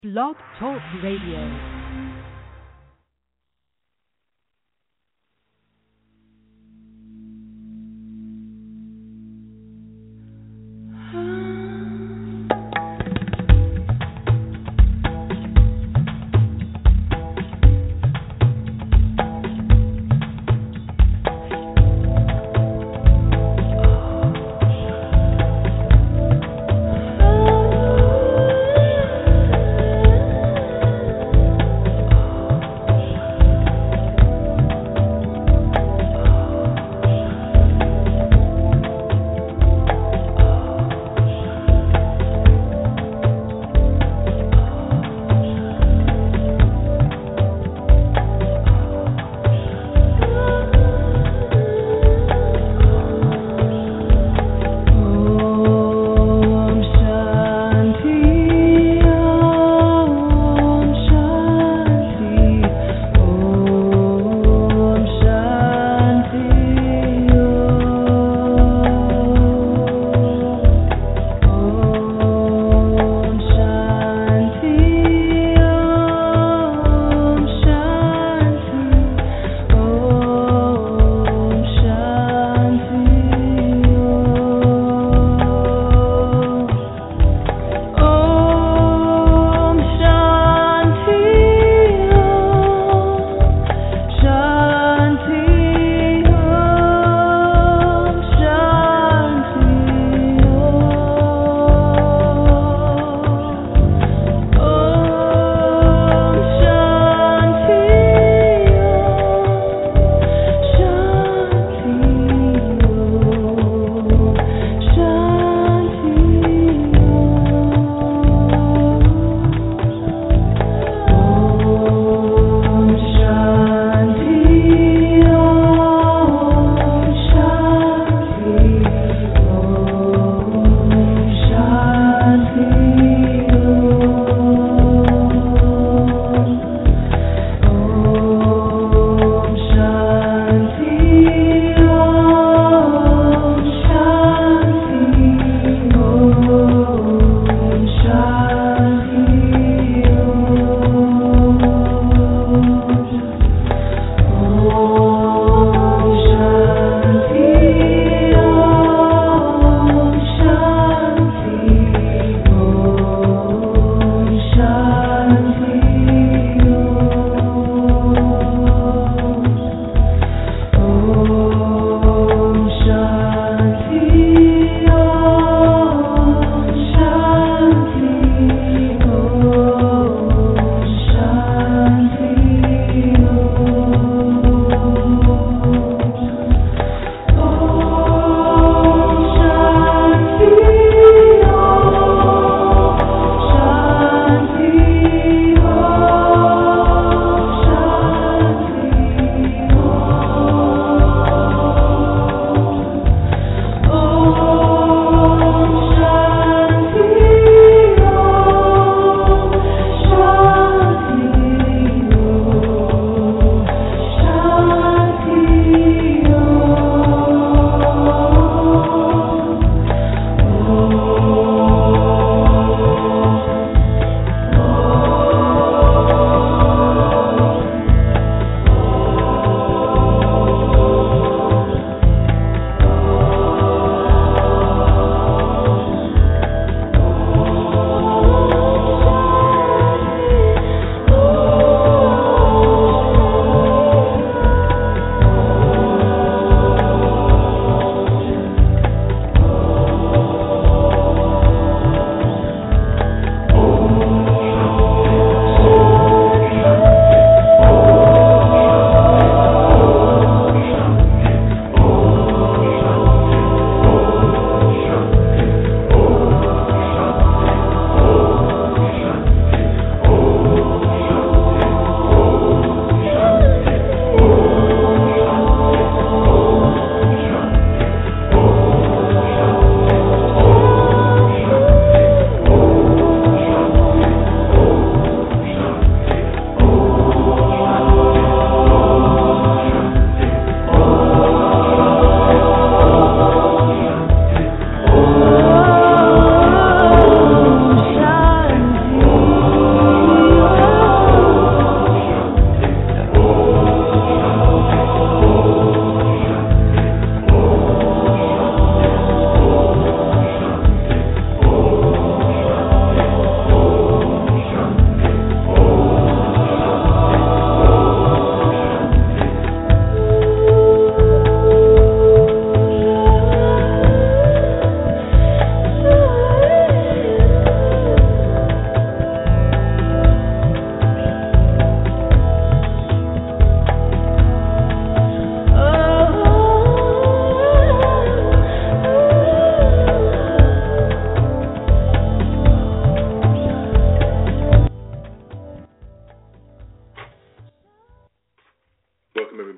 Blog Talk Radio.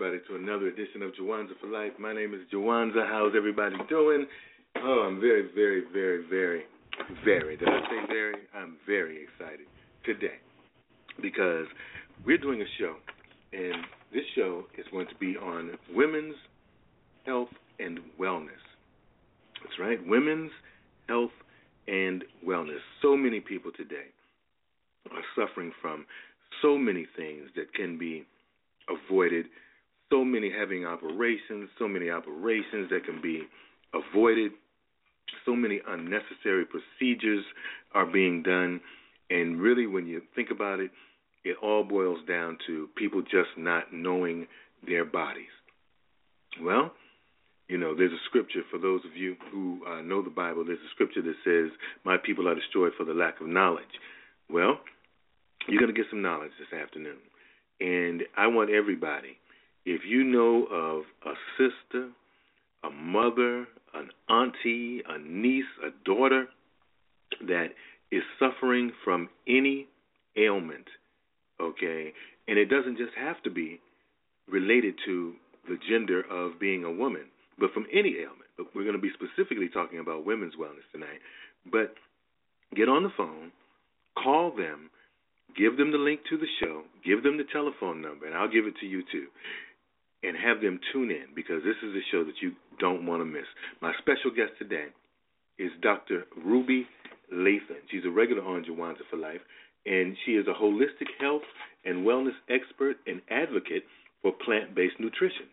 everybody, to another edition of Jawanza for Life. My name is Jawanza. How's everybody doing? Oh, I'm very, very, very, very, very, did I say very? I'm very excited today because we're doing a show, and this show is going to be on women's health and wellness. That's right, women's health and wellness. So many people today are suffering from so many things that can be avoided, so many having operations, so many operations that can be avoided, so many unnecessary procedures are being done, and really when you think about it, it all boils down to people just not knowing their bodies. Well, you know, there's a scripture, for those of you who know the Bible, there's a scripture that says, my people are destroyed for the lack of knowledge. Well, you're going to get some knowledge this afternoon. And I want everybody, if you know of a sister, a mother, an auntie, a niece, a daughter that is suffering from any ailment, okay, and it doesn't just have to be related to the gender of being a woman, but from any ailment. But we're going to be specifically talking about women's wellness tonight. But get on the phone, call them, give them the link to the show, give them the telephone number, and I'll give it to you too, and have them tune in because this is a show that you don't want to miss. My special guest today is Dr. Ruby Lathan. She's a regular on Jawanza for Life, and she is a holistic health and wellness expert and advocate for plant-based nutrition.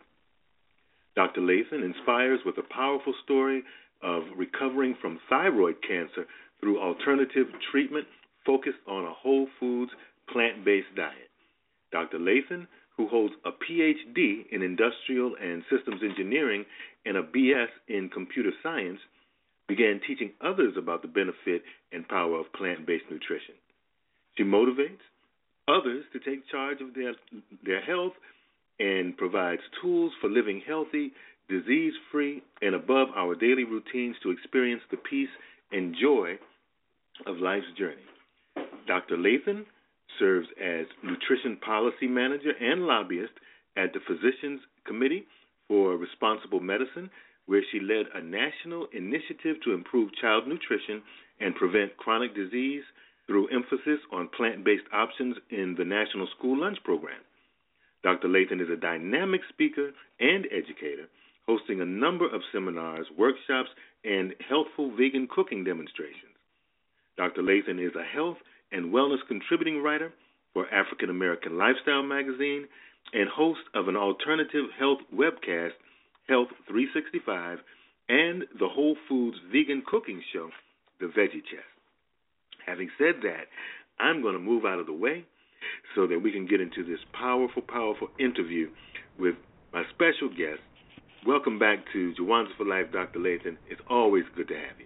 Dr. Lathan inspires with a powerful story of recovering from thyroid cancer through alternative treatment focused on a whole foods, plant-based diet. Dr. Lathan, who holds a Ph.D. in industrial and systems engineering and a B.S. in computer science, began teaching others about the benefit and power of plant-based nutrition. She motivates others to take charge of their health and provides tools for living healthy, disease-free, and above our daily routines to experience the peace and joy of life's journey. Dr. Lathan serves as Nutrition Policy Manager and Lobbyist at the Physicians Committee for Responsible Medicine, where she led a national initiative to improve child nutrition and prevent chronic disease through emphasis on plant-based options in the National School Lunch Program. Dr. Lathan is a dynamic speaker and educator, hosting a number of seminars, workshops, and healthful vegan cooking demonstrations. Dr. Lathan is a health and wellness contributing writer for African American Lifestyle magazine and host of an alternative health webcast, Health 365, and the Whole Foods vegan cooking show, The Veggie Chef. Having said that, I'm going to move out of the way so that we can get into this powerful, powerful interview with my special guest. Welcome back to Jawanza for Life, Dr. Lathan. It's always good to have you.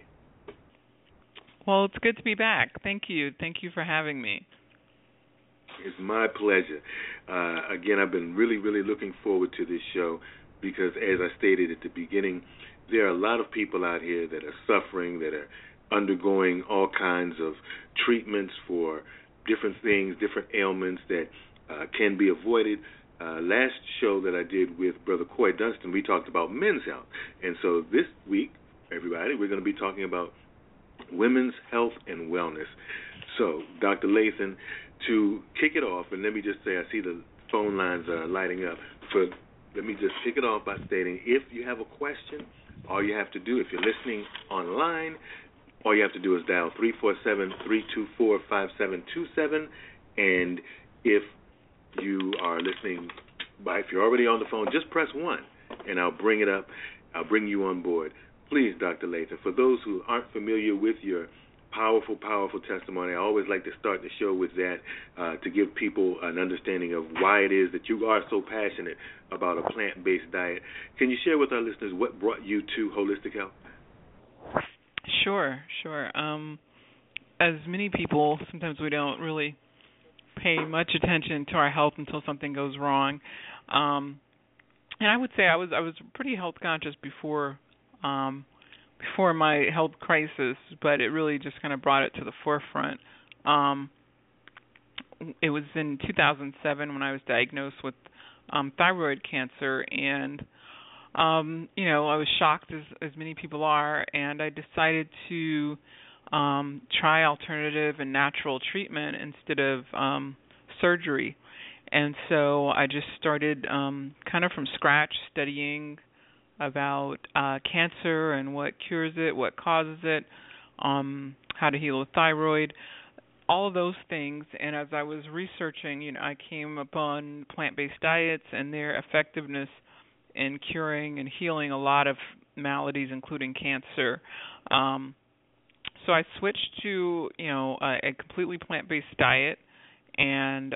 Well, it's good to be back. Thank you. Thank you for having me. It's my pleasure. Again, I've been really, really looking forward to this show because, as I stated at the beginning, there are a lot of people out here that are suffering, that are undergoing all kinds of treatments for different things, different ailments that can be avoided. Last show that I did with Brother Coy Dunston, we talked about men's health. And so this week, everybody, we're going to be talking about women's health and wellness. So, Dr. Lathan, to kick it off, and let me just say, I see the phone lines lighting up. Let me just kick it off by stating, if you have a question, all you have to do, if you're listening online, all you have to do is dial 347-324-5727, and if you are listening if you're already on the phone, just press 1, and I'll bring it up. I'll bring you on board. Please, Dr. Lathan, for those who aren't familiar with your powerful, powerful testimony, I always like to start the show with that to give people an understanding of why it is that you are so passionate about a plant-based diet. Can you share with our listeners what brought you to holistic health? Sure. As many people, sometimes we don't really pay much attention to our health until something goes wrong. And I would say I was pretty health conscious before my health crisis, but it really just kind of brought it to the forefront. It was in 2007 when I was diagnosed with thyroid cancer, and I was shocked as many people are, and I decided to try alternative and natural treatment instead of surgery. And so I just started kind of from scratch studying about cancer and what cures it, what causes it, how to heal a thyroid, all of those things. And as I was researching, I came upon plant-based diets and their effectiveness in curing and healing a lot of maladies, including cancer. So I switched to, a completely plant-based diet, and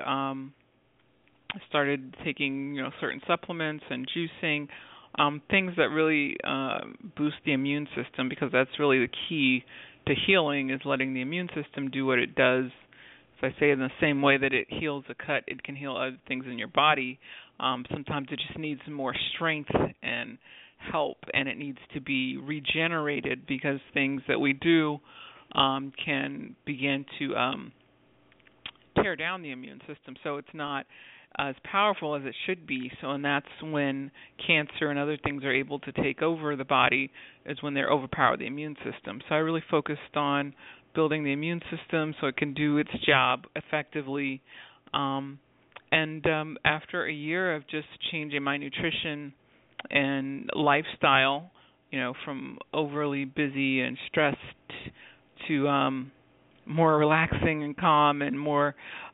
started taking, certain supplements and juicing, things that really boost the immune system, because that's really the key to healing, is letting the immune system do what it does. As I say, in the same way that it heals a cut, it can heal other things in your body. Sometimes it just needs more strength and help, and it needs to be regenerated, because things that we do can begin to tear down the immune system, so it's not as powerful as it should be. And that's when cancer and other things are able to take over the body, is when they're overpower the immune system. So I really focused on building the immune system so it can do its job effectively. And after a year of just changing my nutrition and lifestyle, from overly busy and stressed to more relaxing and calm and more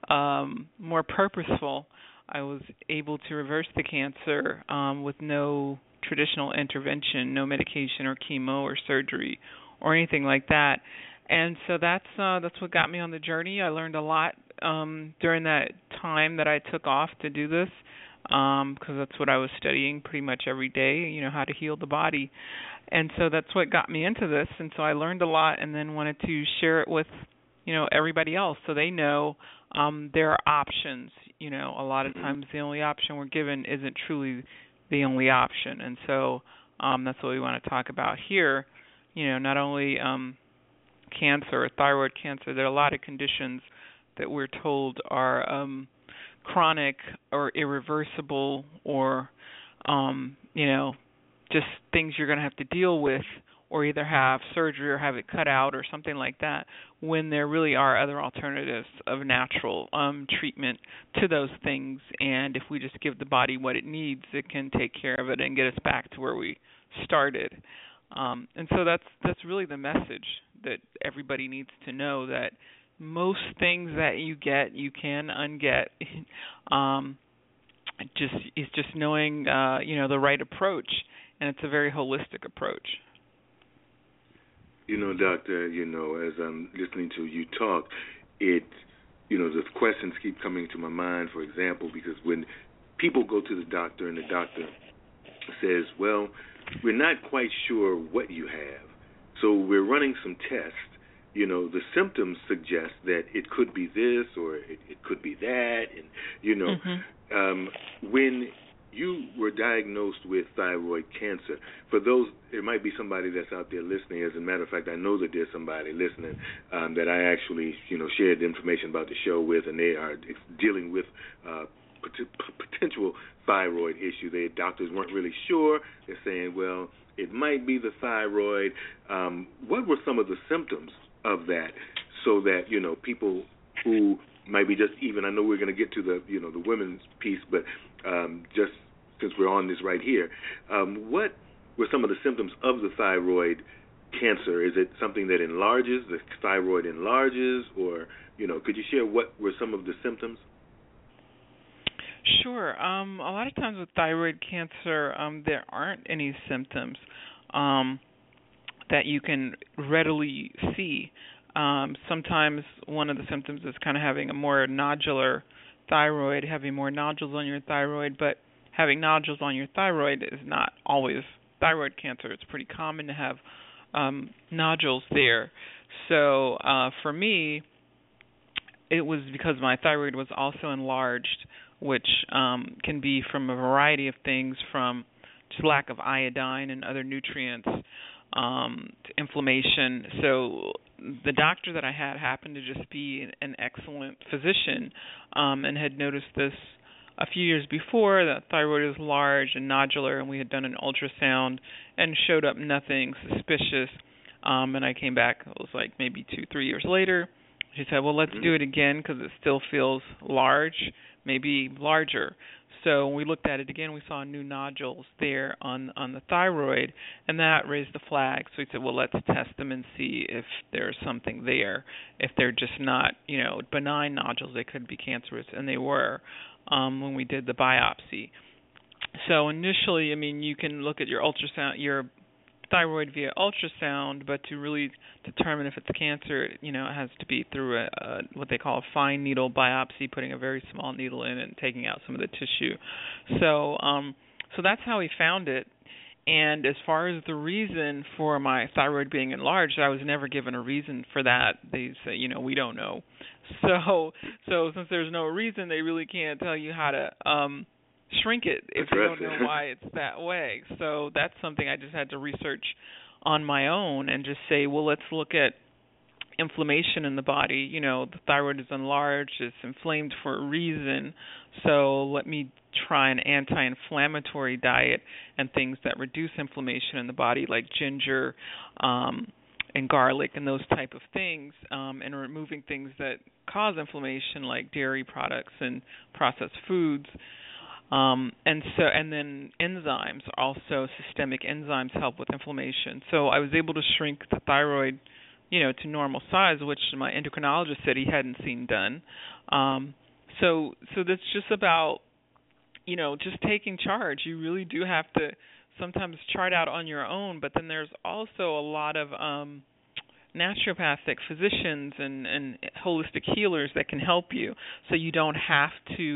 purposeful, I was able to reverse the cancer with no traditional intervention, no medication or chemo or surgery or anything like that. And so that's what got me on the journey. I learned a lot during that time that I took off to do this, because that's what I was studying pretty much every day, how to heal the body. And so that's what got me into this. And so I learned a lot, and then wanted to share it with everybody else, so they know there are options. A lot of times the only option we're given isn't truly the only option. And so that's what we want to talk about here. Not only cancer or thyroid cancer, there are a lot of conditions that we're told are chronic or irreversible, or just things you're going to have to deal with, or either have surgery or have it cut out or something like that, when there really are other alternatives of natural treatment to those things. And if we just give the body what it needs, it can take care of it and get us back to where we started. And so that's really the message that everybody needs to know, that most things that you get, you can unget. It's just knowing the right approach, and it's a very holistic approach. Doctor, as I'm listening to you talk, the questions keep coming to my mind, for example, because when people go to the doctor and the doctor says, well, we're not quite sure what you have, so we're running some tests, the symptoms suggest that it could be this or it could be that, and, when you were diagnosed with thyroid cancer, for those, there might be somebody that's out there listening. As a matter of fact, I know that there's somebody listening that I actually, shared the information about the show with, and they are dealing with potential thyroid issue. Their doctors weren't really sure. They're saying, well, it might be the thyroid. What were some of the symptoms of that, so that, people who might be just even, I know we're going to get to the, the women's piece, but just since we're on this right here, what were some of the symptoms of the thyroid cancer? Is it something that enlarges, the thyroid enlarges, or, could you share what were some of the symptoms? Sure. A lot of times with thyroid cancer, there aren't any symptoms that you can readily see. Sometimes one of the symptoms is kind of having a more nodular thyroid, having more nodules on your thyroid, but having nodules on your thyroid is not always thyroid cancer. It's pretty common to have nodules there. So for me, it was because my thyroid was also enlarged, which can be from a variety of things, from just lack of iodine and other nutrients, to inflammation. So the doctor that I had happened to just be an excellent physician, and had noticed this a few years before, the thyroid was large and nodular, and we had done an ultrasound and showed up nothing suspicious. And I came back, it was like maybe 2-3 years later. She said, well, let's do it again because it still feels large, maybe larger. So when we looked at it again, we saw new nodules there on the thyroid, and that raised the flag. So we said, well, let's test them and see if there's something there. If they're just not, benign nodules, they could be cancerous, and they were when we did the biopsy. So initially, you can look at your ultrasound, your thyroid via ultrasound, but to really determine if it's cancer, it has to be through a what they call a fine needle biopsy, putting a very small needle in and taking out some of the tissue. So that's how we found it. And as far as the reason for my thyroid being enlarged, I was never given a reason for that. They say, we don't know. So since there's no reason, they really can't tell you how to shrink it if you don't know why it's that way. So that's something I just had to research on my own and just say, well, let's look at inflammation in the body. The thyroid is enlarged, it's inflamed for a reason, so let me try an anti-inflammatory diet and things that reduce inflammation in the body, like ginger and garlic and those type of things, and removing things that cause inflammation like dairy products and processed foods. And then enzymes, also systemic enzymes help with inflammation. So I was able to shrink the thyroid, to normal size, which my endocrinologist said he hadn't seen done. So that's just about, just taking charge. You really do have to sometimes chart out on your own, but then there's also a lot of naturopathic physicians and holistic healers that can help you, so you don't have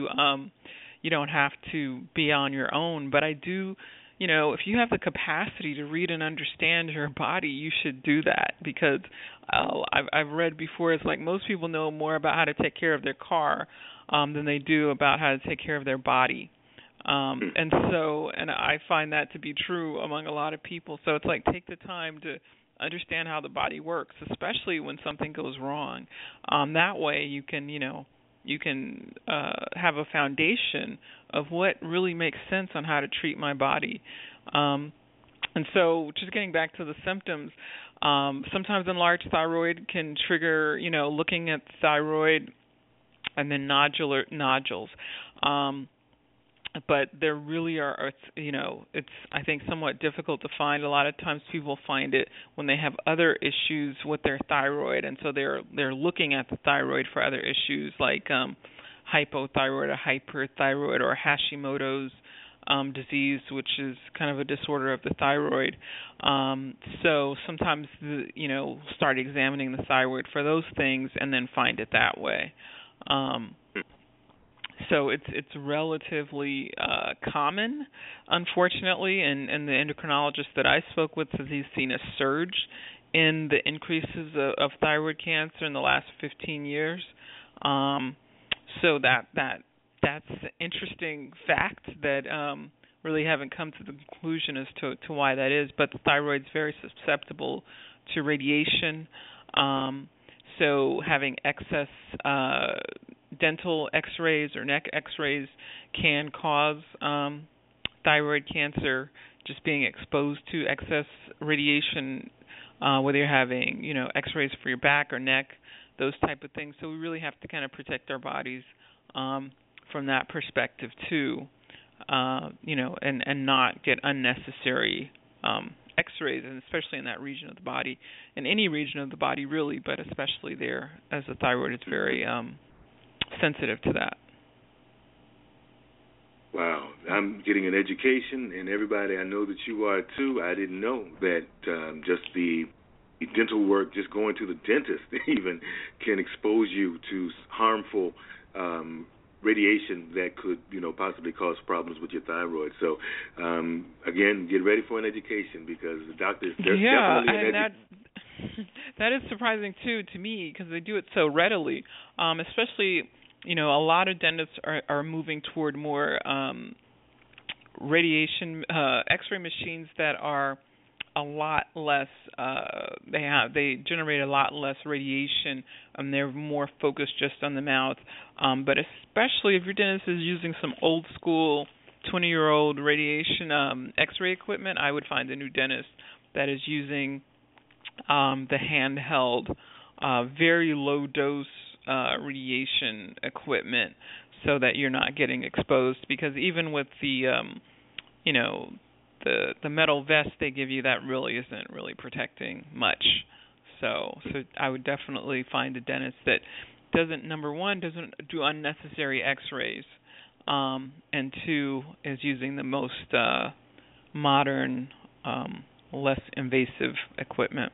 to be on your own. But I do, if you have the capacity to read and understand your body, you should do that, because I've read before, it's like most people know more about how to take care of their car than they do about how to take care of their body. And I find that to be true among a lot of people. So it's like, take the time to understand how the body works, especially when something goes wrong. That way you can, you can have a foundation of what really makes sense on how to treat my body. And so just getting back to the symptoms, sometimes enlarged thyroid can trigger, looking at thyroid and then nodules. But there really are, it's, I think, somewhat difficult to find. A lot of times people find it when they have other issues with their thyroid, and so they're looking at the thyroid for other issues like hypothyroid or hyperthyroid or Hashimoto's disease, which is kind of a disorder of the thyroid. So sometimes, start examining the thyroid for those things and then find it that way. So it's relatively common, unfortunately, and the endocrinologist that I spoke with says he's seen a surge in the increases of thyroid cancer in the last 15 years. So that's an interesting fact that really haven't come to the conclusion as to why that is. But the thyroid's very susceptible to radiation. So having excess dental x-rays or neck x-rays can cause thyroid cancer, just being exposed to excess radiation, whether you're having, x-rays for your back or neck, those type of things. So we really have to kind of protect our bodies from that perspective too, and not get unnecessary x-rays, and especially in that region of the body, in any region of the body really, but especially there, as the thyroid is very sensitive to that. Wow, I'm getting an education, and everybody, I know that you are too. I didn't know that just the dental work, just going to the dentist even, can expose you to harmful radiation that could, possibly cause problems with your thyroid. So, again, get ready for an education, because the doctors, there's definitely an that is surprising too to me, because they do it so readily, especially. A lot of dentists are moving toward more radiation X-ray machines that are a lot less. They generate a lot less radiation, and they're more focused just on the mouth. But especially if your dentist is using some old school 20-year-old radiation X-ray equipment, I would find a new dentist that is using the handheld, very low dose radiation equipment, so that you're not getting exposed. Because even with the the metal vest they give you, that really isn't really protecting much. So I would definitely find a dentist that doesn't do unnecessary X-rays, and two, is using the most modern, less invasive equipment.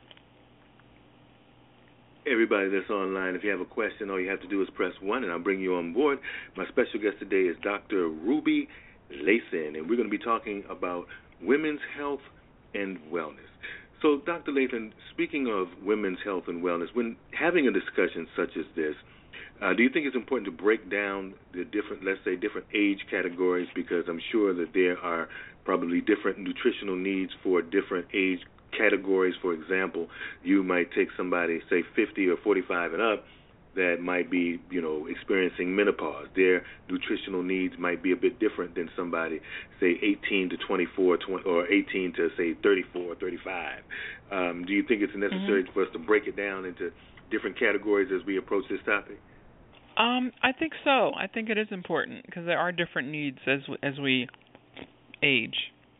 Everybody that's online, if you have a question, all you have to do is press 1, and I'll bring you on board. My special guest today is Dr. Ruby Layson, and we're going to be talking about women's health and wellness. So, Dr. Layson, speaking of women's health and wellness, when having a discussion such as this, do you think it's important to break down the different, let's say, different age categories? Because I'm sure that there are probably different nutritional needs for different age categories. For example, you might take somebody, say, 50 or 45 and up, that might be, experiencing menopause. Their nutritional needs might be a bit different than somebody, say, 18 to 24, or 18 to, say, 34 or 35. Do you think it's necessary for us to break it down into different categories as we approach this topic? I think so. I think it is important because there are different needs as we age,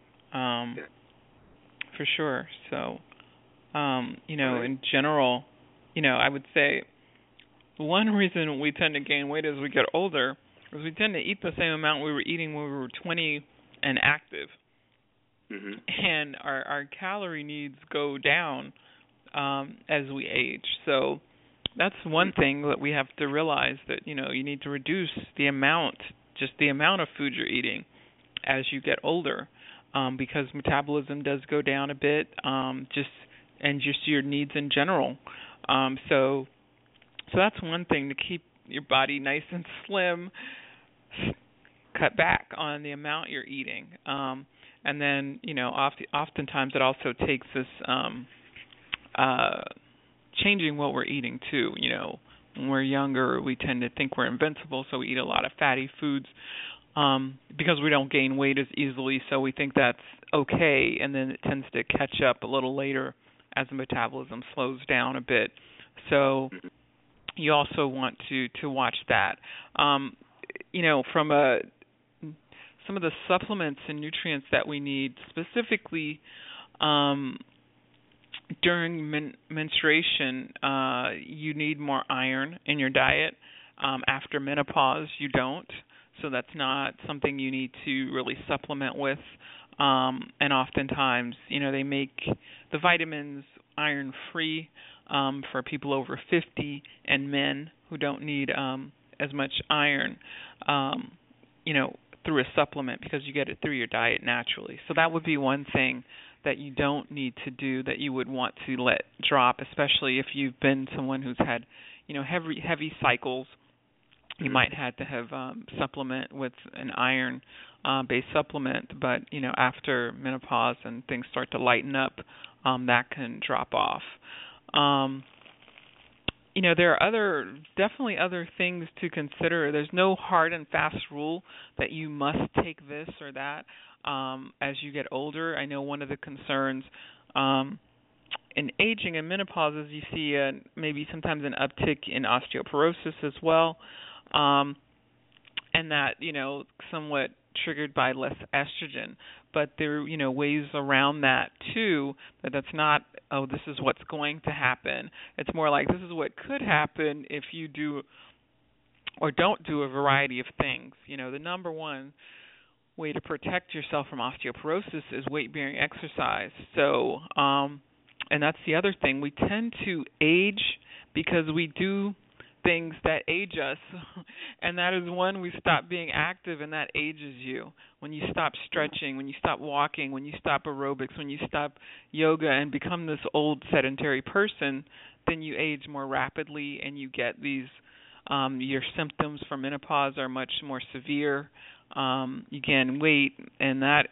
for sure. So, in general, I would say one reason we tend to gain weight as we get older is we tend to eat the same amount we were eating when we were 20 and active. And our calorie needs go down as we age. So that's one thing that we have to realize, that you need to reduce the amount of food you're eating as you get older, because metabolism does go down a bit, just your needs in general. So that's one thing, to keep your body nice and slim. Cut back on the amount you're eating, and then oftentimes it also takes this changing what we're eating too. When we're younger, we tend to think we're invincible, so we eat a lot of fatty foods because we don't gain weight as easily. So we think that's okay, and then it tends to catch up a little later as the metabolism slows down a bit. So you also want to watch that. From some of the supplements and nutrients that we need, specifically during menstruation, you need more iron in your diet. After menopause, you don't. So that's not something you need to really supplement with. And oftentimes, they make the vitamins iron-free for people over 50 and men who don't need as much iron, through a supplement, because you get it through your diet naturally. So that would be one thing that you don't need to do, that you would want to let drop, especially if you've been someone who's had, heavy cycles. You might have to have supplement with an iron based supplement, but after menopause and things start to lighten up, that can drop off. There are definitely other things to consider. There's no hard and fast rule that you must take this or that as you get older. I know one of the concerns in aging and menopause is you see maybe sometimes an uptick in osteoporosis as well, and that, somewhat triggered by less estrogen. But there are, ways around that too, that's not, this is what's going to happen. It's more like, this is what could happen if you do or don't do a variety of things. The number one way to protect yourself from osteoporosis is weight-bearing exercise. So, and that's the other thing. We tend to age because we do things that age us, and that is when we stop being active, and that ages you. When you stop stretching, when you stop walking, when you stop aerobics, when you stop yoga and become this old sedentary person, then you age more rapidly, and you get these, your symptoms for menopause are much more severe. You gain weight, and that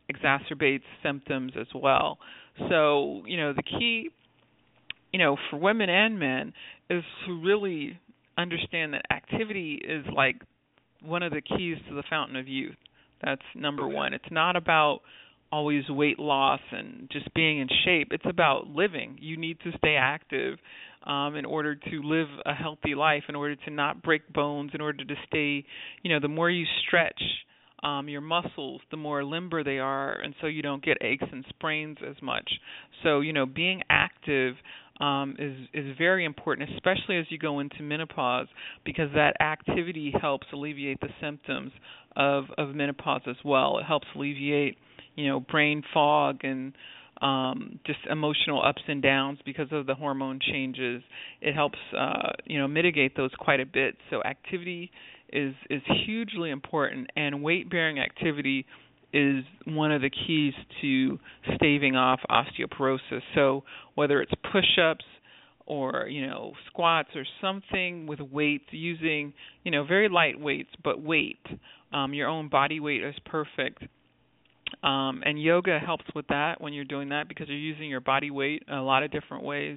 exacerbates symptoms as well. So, the key, for women and men is to really understand that activity is like one of the keys to the fountain of youth. That's number one. It's not about always weight loss and just being in shape. It's about living. You need to stay active in order to live a healthy life, in order to not break bones, in order to stay, the more you stretch your muscles, the more limber they are, and so you don't get aches and sprains as much. So, being active is very important, especially as you go into menopause, because that activity helps alleviate the symptoms of menopause as well. It helps alleviate, brain fog and just emotional ups and downs because of the hormone changes. It helps, mitigate those quite a bit. So activity is hugely important, and weight-bearing activity is one of the keys to staving off osteoporosis. So whether it's push-ups or, squats or something with weights, using, very light weights, but weight. Your own body weight is perfect. And yoga helps with that when you're doing that, because you're using your body weight in a lot of different ways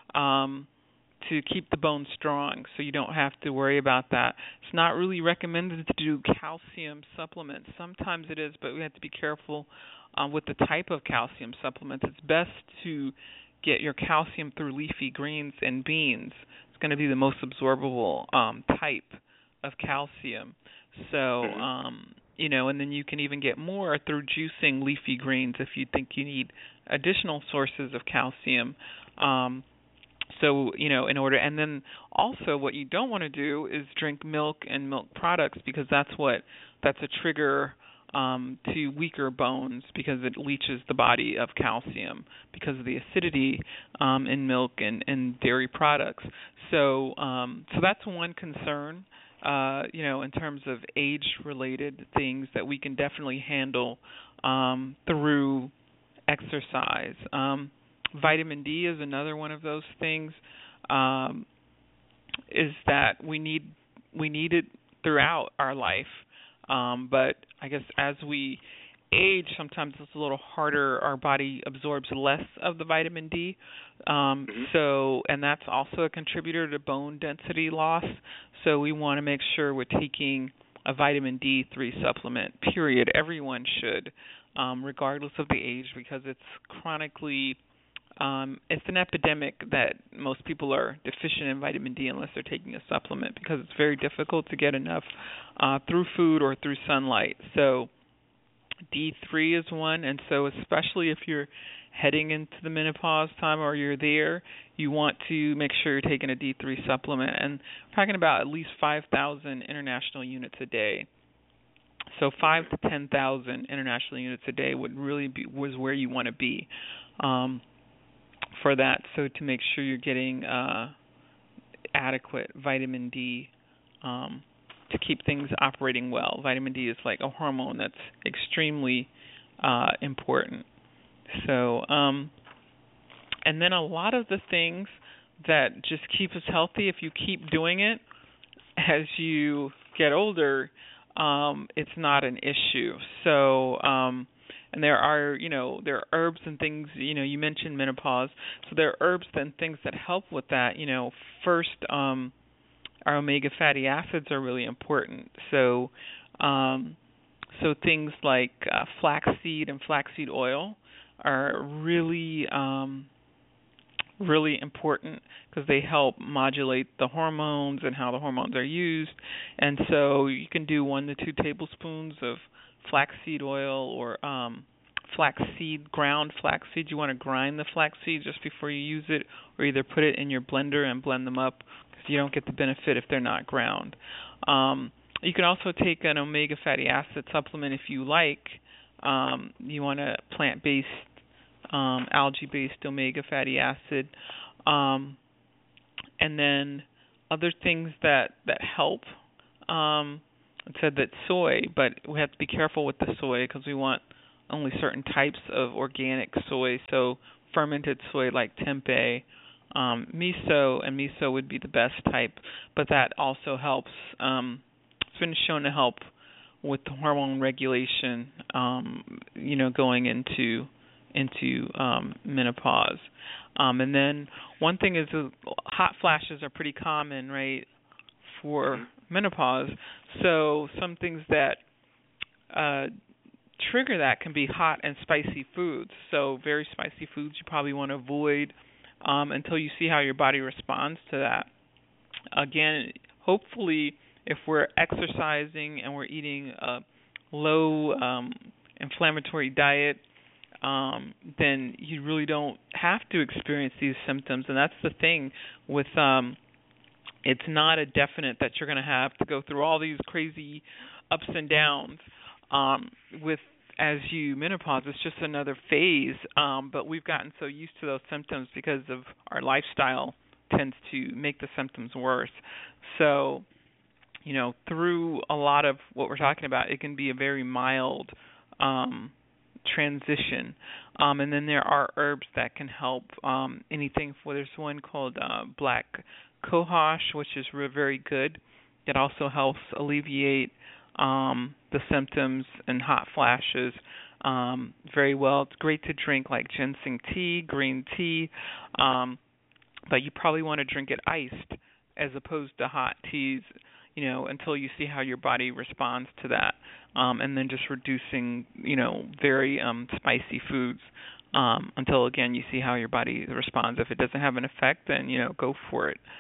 to keep the bones strong, so you don't have to worry about that. It's not really recommended to do calcium supplements. Sometimes it is, but we have to be careful with the type of calcium supplements. It's best to get your calcium through leafy greens and beans. It's going to be the most absorbable type of calcium. So, and then you can even get more through juicing leafy greens if you think you need additional sources of calcium. So, in order, and then also what you don't want to do is drink milk and milk products, because that's a trigger to weaker bones, because it leaches the body of calcium because of the acidity in milk and dairy products. So, so that's one concern, in terms of age-related things that we can definitely handle through exercise. Vitamin D is another one of those things, is that we need it throughout our life. But I guess as we age, sometimes it's a little harder. Our body absorbs less of the vitamin D. So, and that's also a contributor to bone density loss. So we want to make sure we're taking a vitamin D3 supplement, period. Everyone should, regardless of the age, because it's chronically it's an epidemic that most people are deficient in vitamin D unless they're taking a supplement, because it's very difficult to get enough through food or through sunlight. So D3 is one, and so especially if you're heading into the menopause time or you're there, you want to make sure you're taking a D3 supplement. And we're talking about at least 5,000 international units a day. So 5 to 10,000 international units a day was where you want to be. For that, so to make sure you're getting adequate vitamin D to keep things operating well. Vitamin D is like a hormone that's extremely important. So, and then a lot of the things that just keep us healthy, if you keep doing it as you get older, it's not an issue. So, and there are herbs and things, you mentioned menopause. So there are herbs and things that help with that. First, our omega fatty acids are really important. So, so things like flaxseed and flaxseed oil are really, really important, because they help modulate the hormones and how the hormones are used. And so you can do 1 to 2 tablespoons of flaxseed oil or ground flaxseed. You want to grind the flaxseed just before you use it, or either put it in your blender and blend them up, because you don't get the benefit if they're not ground. You can also take an omega fatty acid supplement if you like. You want a plant-based, algae-based omega fatty acid. And then other things that help. It said that soy, but we have to be careful with the soy, because we want only certain types of organic soy. So fermented soy like tempeh, miso, and miso would be the best type, but that also helps. It's been shown to help with the hormone regulation, going into menopause. And then one thing is hot flashes are pretty common, right, for menopause. So some things that trigger that can be hot and spicy foods. So very spicy foods you probably want to avoid until you see how your body responds to that. Again, hopefully, if we're exercising and we're eating a low inflammatory diet, then you really don't have to experience these symptoms. And that's the thing with it's not a definite that you're going to have to go through all these crazy ups and downs with as you menopause. It's just another phase, but we've gotten so used to those symptoms because of our lifestyle tends to make the symptoms worse. So, through a lot of what we're talking about, it can be a very mild transition. And then there are herbs that can help anything. There's one called black cohosh, which is very good. It also helps alleviate the symptoms and hot flashes very well. It's great to drink like ginseng tea, green tea, but you probably want to drink it iced as opposed to hot teas, until you see how your body responds to that. And then just reducing, very spicy foods until, again, you see how your body responds. If it doesn't have an effect, then, go for it.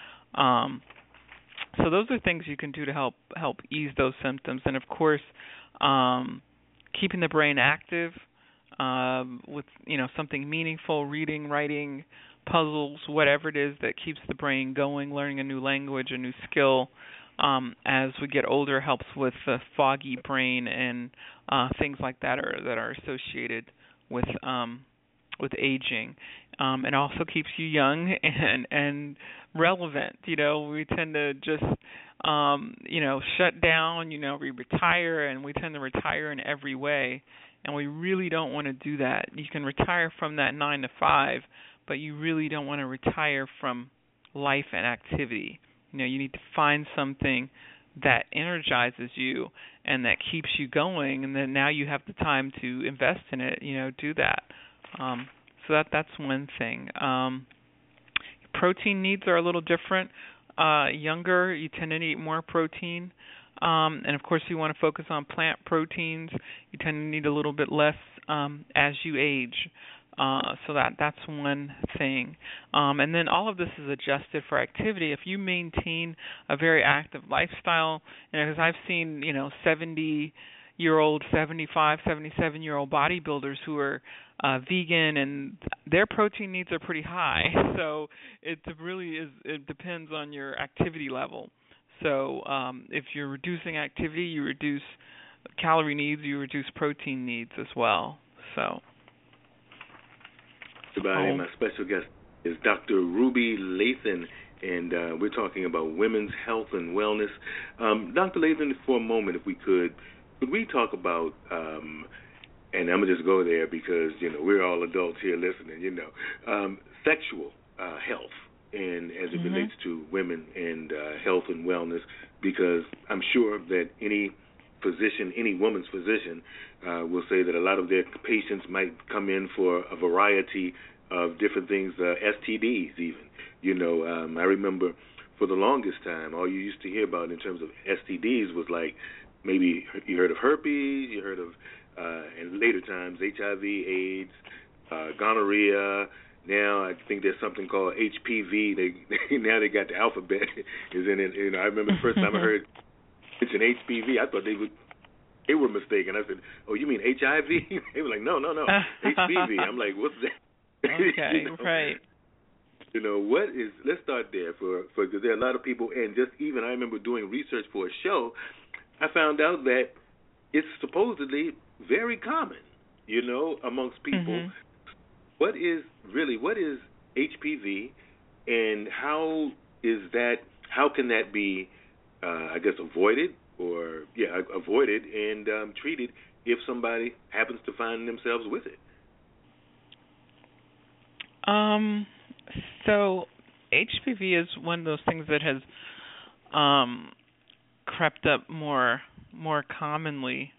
So those are things you can do to help ease those symptoms. And, of course, keeping the brain active with, something meaningful, reading, writing, puzzles, whatever it is that keeps the brain going, learning a new language, a new skill. As we get older, helps with the foggy brain and things like that are associated with aging. It also keeps you young and relevant. We tend to just shut down. We retire, and we tend to retire in every way, and we really don't want to do that. You can retire from that 9 to 5, but you really don't want to retire from life and activity. You need to find something that energizes you and that keeps you going, and then now you have the time to invest in it, do that. So that's one thing. Protein needs are a little different. Younger, you tend to eat more protein. And, of course, you want to focus on plant proteins. You tend to need a little bit less as you age. So that's one thing. And then all of this is adjusted for activity. If you maintain a very active lifestyle, and as I've seen, 70-year-old, 75, 77-year-old bodybuilders who are vegan, and their protein needs are pretty high. So it depends on your activity level. So if you're reducing activity, you reduce calorie needs, you reduce protein needs as well. So. My special guest is Dr. Ruby Lathan, and we're talking about women's health and wellness. Dr. Lathan, for a moment, if we could we talk about, and I'm going to just go there because, we're all adults here listening, sexual health and as it relates to women and health and wellness, because I'm sure that any physician, any woman's physician, will say that a lot of their patients might come in for a variety of different things, STDs even. I remember for the longest time, all you used to hear about in terms of STDs was like maybe you heard of herpes, you heard of, in later times, HIV, AIDS, gonorrhea. Now I think there's something called HPV. Now they got the alphabet is in it. I remember the first time I heard it's an HPV. I thought they were mistaken. I said, "Oh, you mean HIV?" They were like, "No, HPV." I'm like, "What's that?" Okay, right. What is? Let's start there because there are a lot of people, and just even I remember doing research for a show. I found out that it's supposedly very common, amongst people. What is HPV, and how can that be, avoided and treated if somebody happens to find themselves with it? So HPV is one of those things that has crept up more more commonly,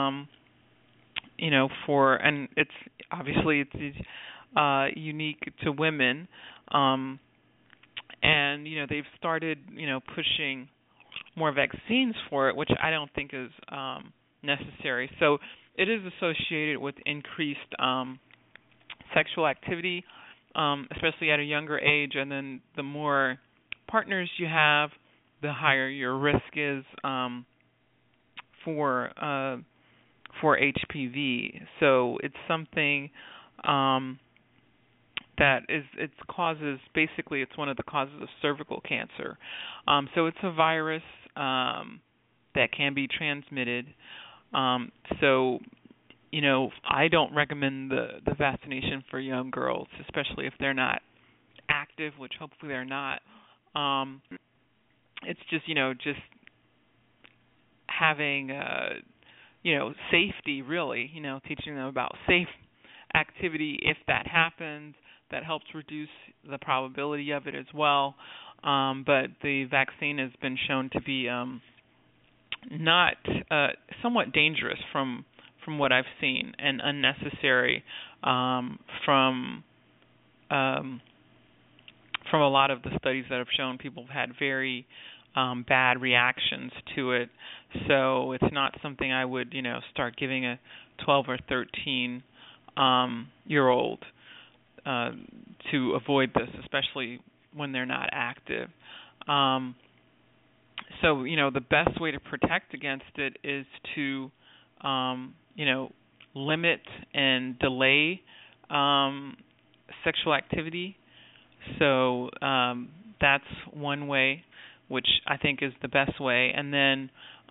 and it's obviously it's unique to women, and they've started pushing more vaccines for it, which I don't think is necessary. So it is associated with increased sexual activity, especially at a younger age, and then the more partners you have, the higher your risk is for HPV. So it's something that it's one of the causes of cervical cancer. So it's a virus that can be transmitted. So I don't recommend the vaccination for young girls, especially if they're not active, which hopefully they're not. It's just having safety, really, teaching them about safe activity if that happens. That helps reduce the probability of it as well. But the vaccine has been shown to be not somewhat dangerous from what I've seen, and unnecessary from a lot of the studies that have shown people have had very bad reactions to it. So it's not something I would start giving a 12 or 13 year old to avoid this, especially when they're not active. So the best way to protect against it is to limit and delay sexual activity. So that's one way, which I think is the best way. And then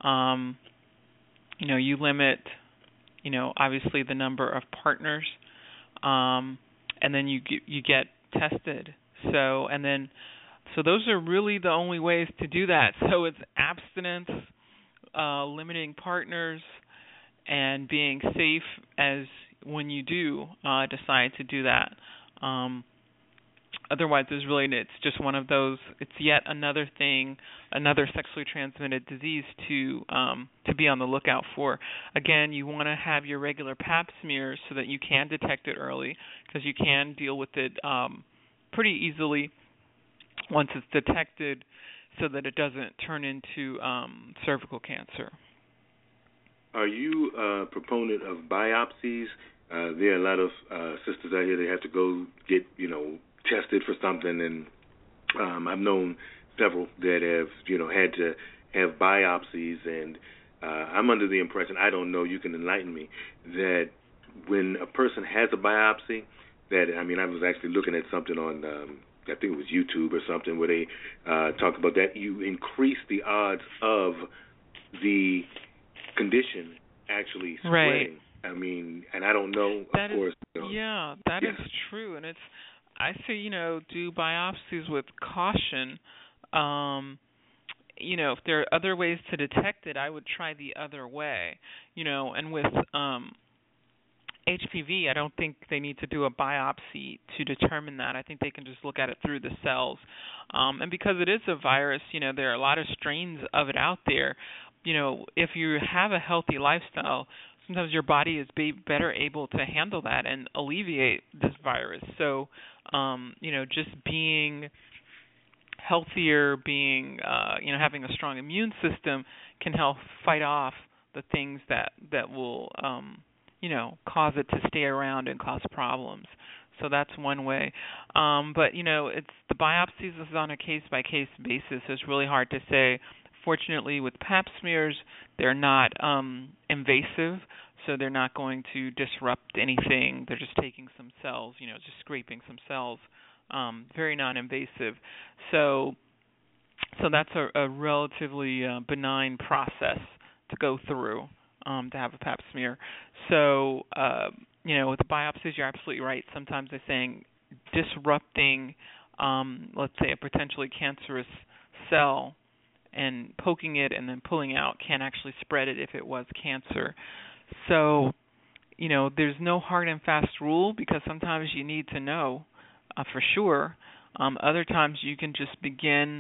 you limit obviously the number of partners, and then you get tested. So those are really the only ways to do that. So it's abstinence, limiting partners, and being safe as when you do decide to do that. Otherwise, it's just one of those. It's yet another thing, another sexually transmitted disease to be on the lookout for. Again, you want to have your regular Pap smears so that you can detect it early, because you can deal with it pretty easily once it's detected, so that it doesn't turn into cervical cancer. Are you a proponent of biopsies? There are a lot of sisters out here that have to go get, tested for something, and I've known several that have, had to have biopsies, and I'm under the impression, I don't know, you can enlighten me, that when a person has a biopsy, I was actually looking at something on, I think it was YouTube or something, where they talk about that you increase the odds of the condition actually spreading. Right. And I don't know, that of course. Yeah, that is true. And I say, do biopsies with caution. If there are other ways to detect it, I would try the other way. And with HPV, I don't think they need to do a biopsy to determine that. I think they can just look at it through the cells. And because it is a virus, there are a lot of strains of it out there. If you have a healthy lifestyle, sometimes your body is better able to handle that and alleviate this virus. So, just being healthier, having a strong immune system can help fight off the things that will, cause it to stay around and cause problems. So that's one way. But, it's the biopsies is on a case-by-case basis. It's really hard to say. Fortunately, with Pap smears, they're not invasive, so they're not going to disrupt anything. They're just taking some cells, just scraping some cells, very non-invasive. So that's a relatively benign process to go through to have a Pap smear. So, with the biopsies, you're absolutely right. Sometimes they're saying disrupting, let's say, a potentially cancerous cell, and poking it and then pulling out can actually spread it if it was cancer. So, there's no hard and fast rule, because sometimes you need to know for sure. Other times you can just begin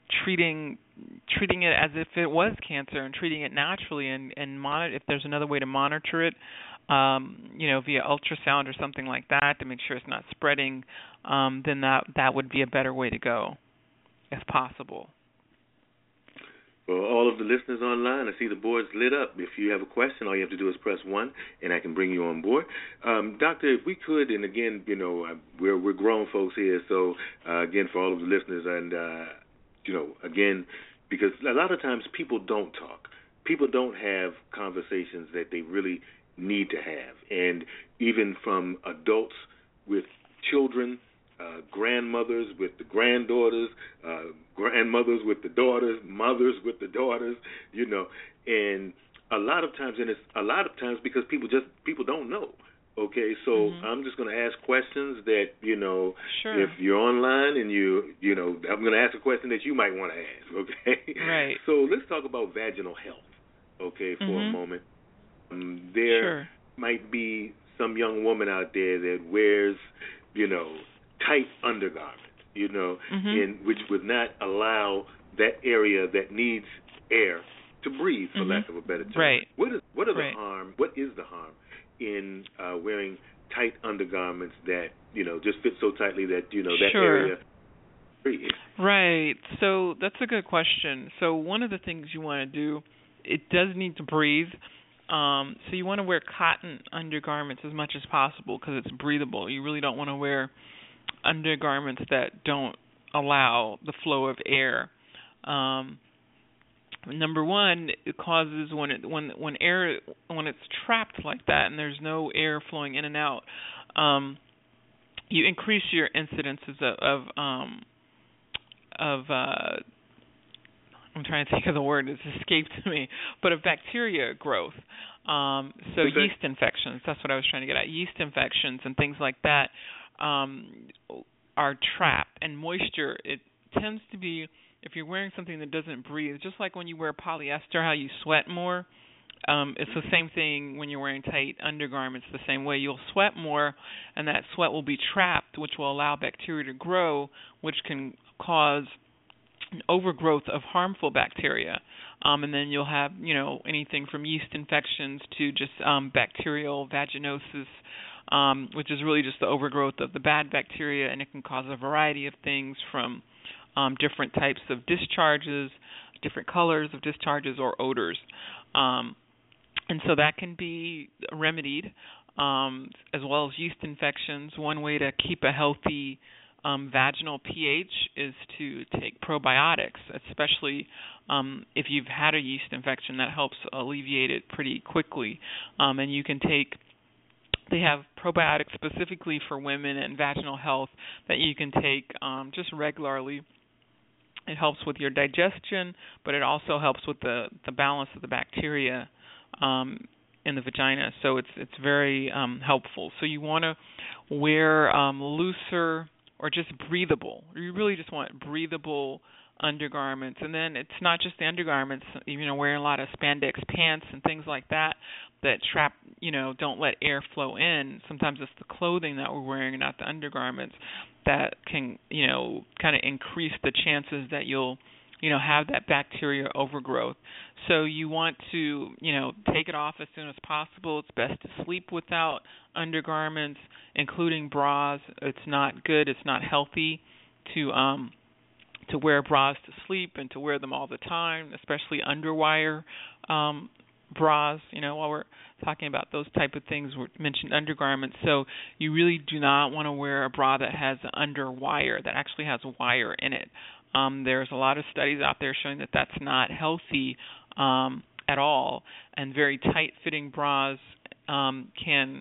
treating it as if it was cancer and treating it naturally, and monitor if there's another way to monitor it, via ultrasound or something like that to make sure it's not spreading, then that would be a better way to go, if possible. For all of the listeners online, I see the board's lit up. If you have a question, all you have to do is press 1, and I can bring you on board. Doctor, if we could, and again, we're grown folks here, so again, for all of the listeners, and again, because a lot of times people don't talk. People don't have conversations that they really need to have. And even from adults with children, grandmothers with the granddaughters, grandmothers with the daughters, mothers with the daughters, and a lot of times because people don't know. Okay, so I'm just going to ask questions that, Sure. If you're online and I'm going to ask a question that you might want to ask, okay? Right. So let's talk about vaginal health, okay, for a moment. There might be some young woman out there that wears, tight undergarments, and which would not allow that area that needs air to breathe, for lack of a better term. Right. What is the harm in wearing tight undergarments that just fit so tightly that that area breathes? Right. So that's a good question. So one of the things you want to do, it does need to breathe. So you want to wear cotton undergarments as much as possible because it's breathable. You really don't want to wear undergarments that don't allow the flow of air. Number one, it causes when it's trapped like that and there's no air flowing in and out, you increase your incidences of I'm trying to think of the word, it's escaped me, but of bacteria growth. So yeast infections, that's what I was trying to get at. Yeast infections and things like that are trapped. And moisture, it tends to be, if you're wearing something that doesn't breathe, just like when you wear polyester, how you sweat more, it's the same thing when you're wearing tight undergarments the same way. You'll sweat more, and that sweat will be trapped, which will allow bacteria to grow, which can cause an overgrowth of harmful bacteria. And then you'll have, anything from yeast infections to just bacterial vaginosis, which is really just the overgrowth of the bad bacteria, and it can cause a variety of things from different types of discharges, different colors of discharges, or odors. And so that can be remedied, as well as yeast infections. One way to keep a healthy vaginal pH is to take probiotics, especially if you've had a yeast infection. That helps alleviate it pretty quickly. And you can take, they have probiotics specifically for women and vaginal health that you can take just regularly. It helps with your digestion, but it also helps with the balance of the bacteria in the vagina. So it's very helpful. So you want to wear looser or just breathable. You really just want breathable undergarments. And then it's not just the undergarments, wearing a lot of spandex pants and things like that trap, don't let air flow in. Sometimes it's the clothing that we're wearing and not the undergarments that can, kind of increase the chances that you'll, have that bacteria overgrowth. So you want to, take it off as soon as possible. It's best to sleep without undergarments, including bras. It's not good. It's not healthy to wear bras to sleep and to wear them all the time, especially underwire bras. While we're talking about those type of things, we mentioned undergarments. So you really do not want to wear a bra that has underwire, that actually has wire in it. There's a lot of studies out there showing that that's not healthy at all, and very tight-fitting bras can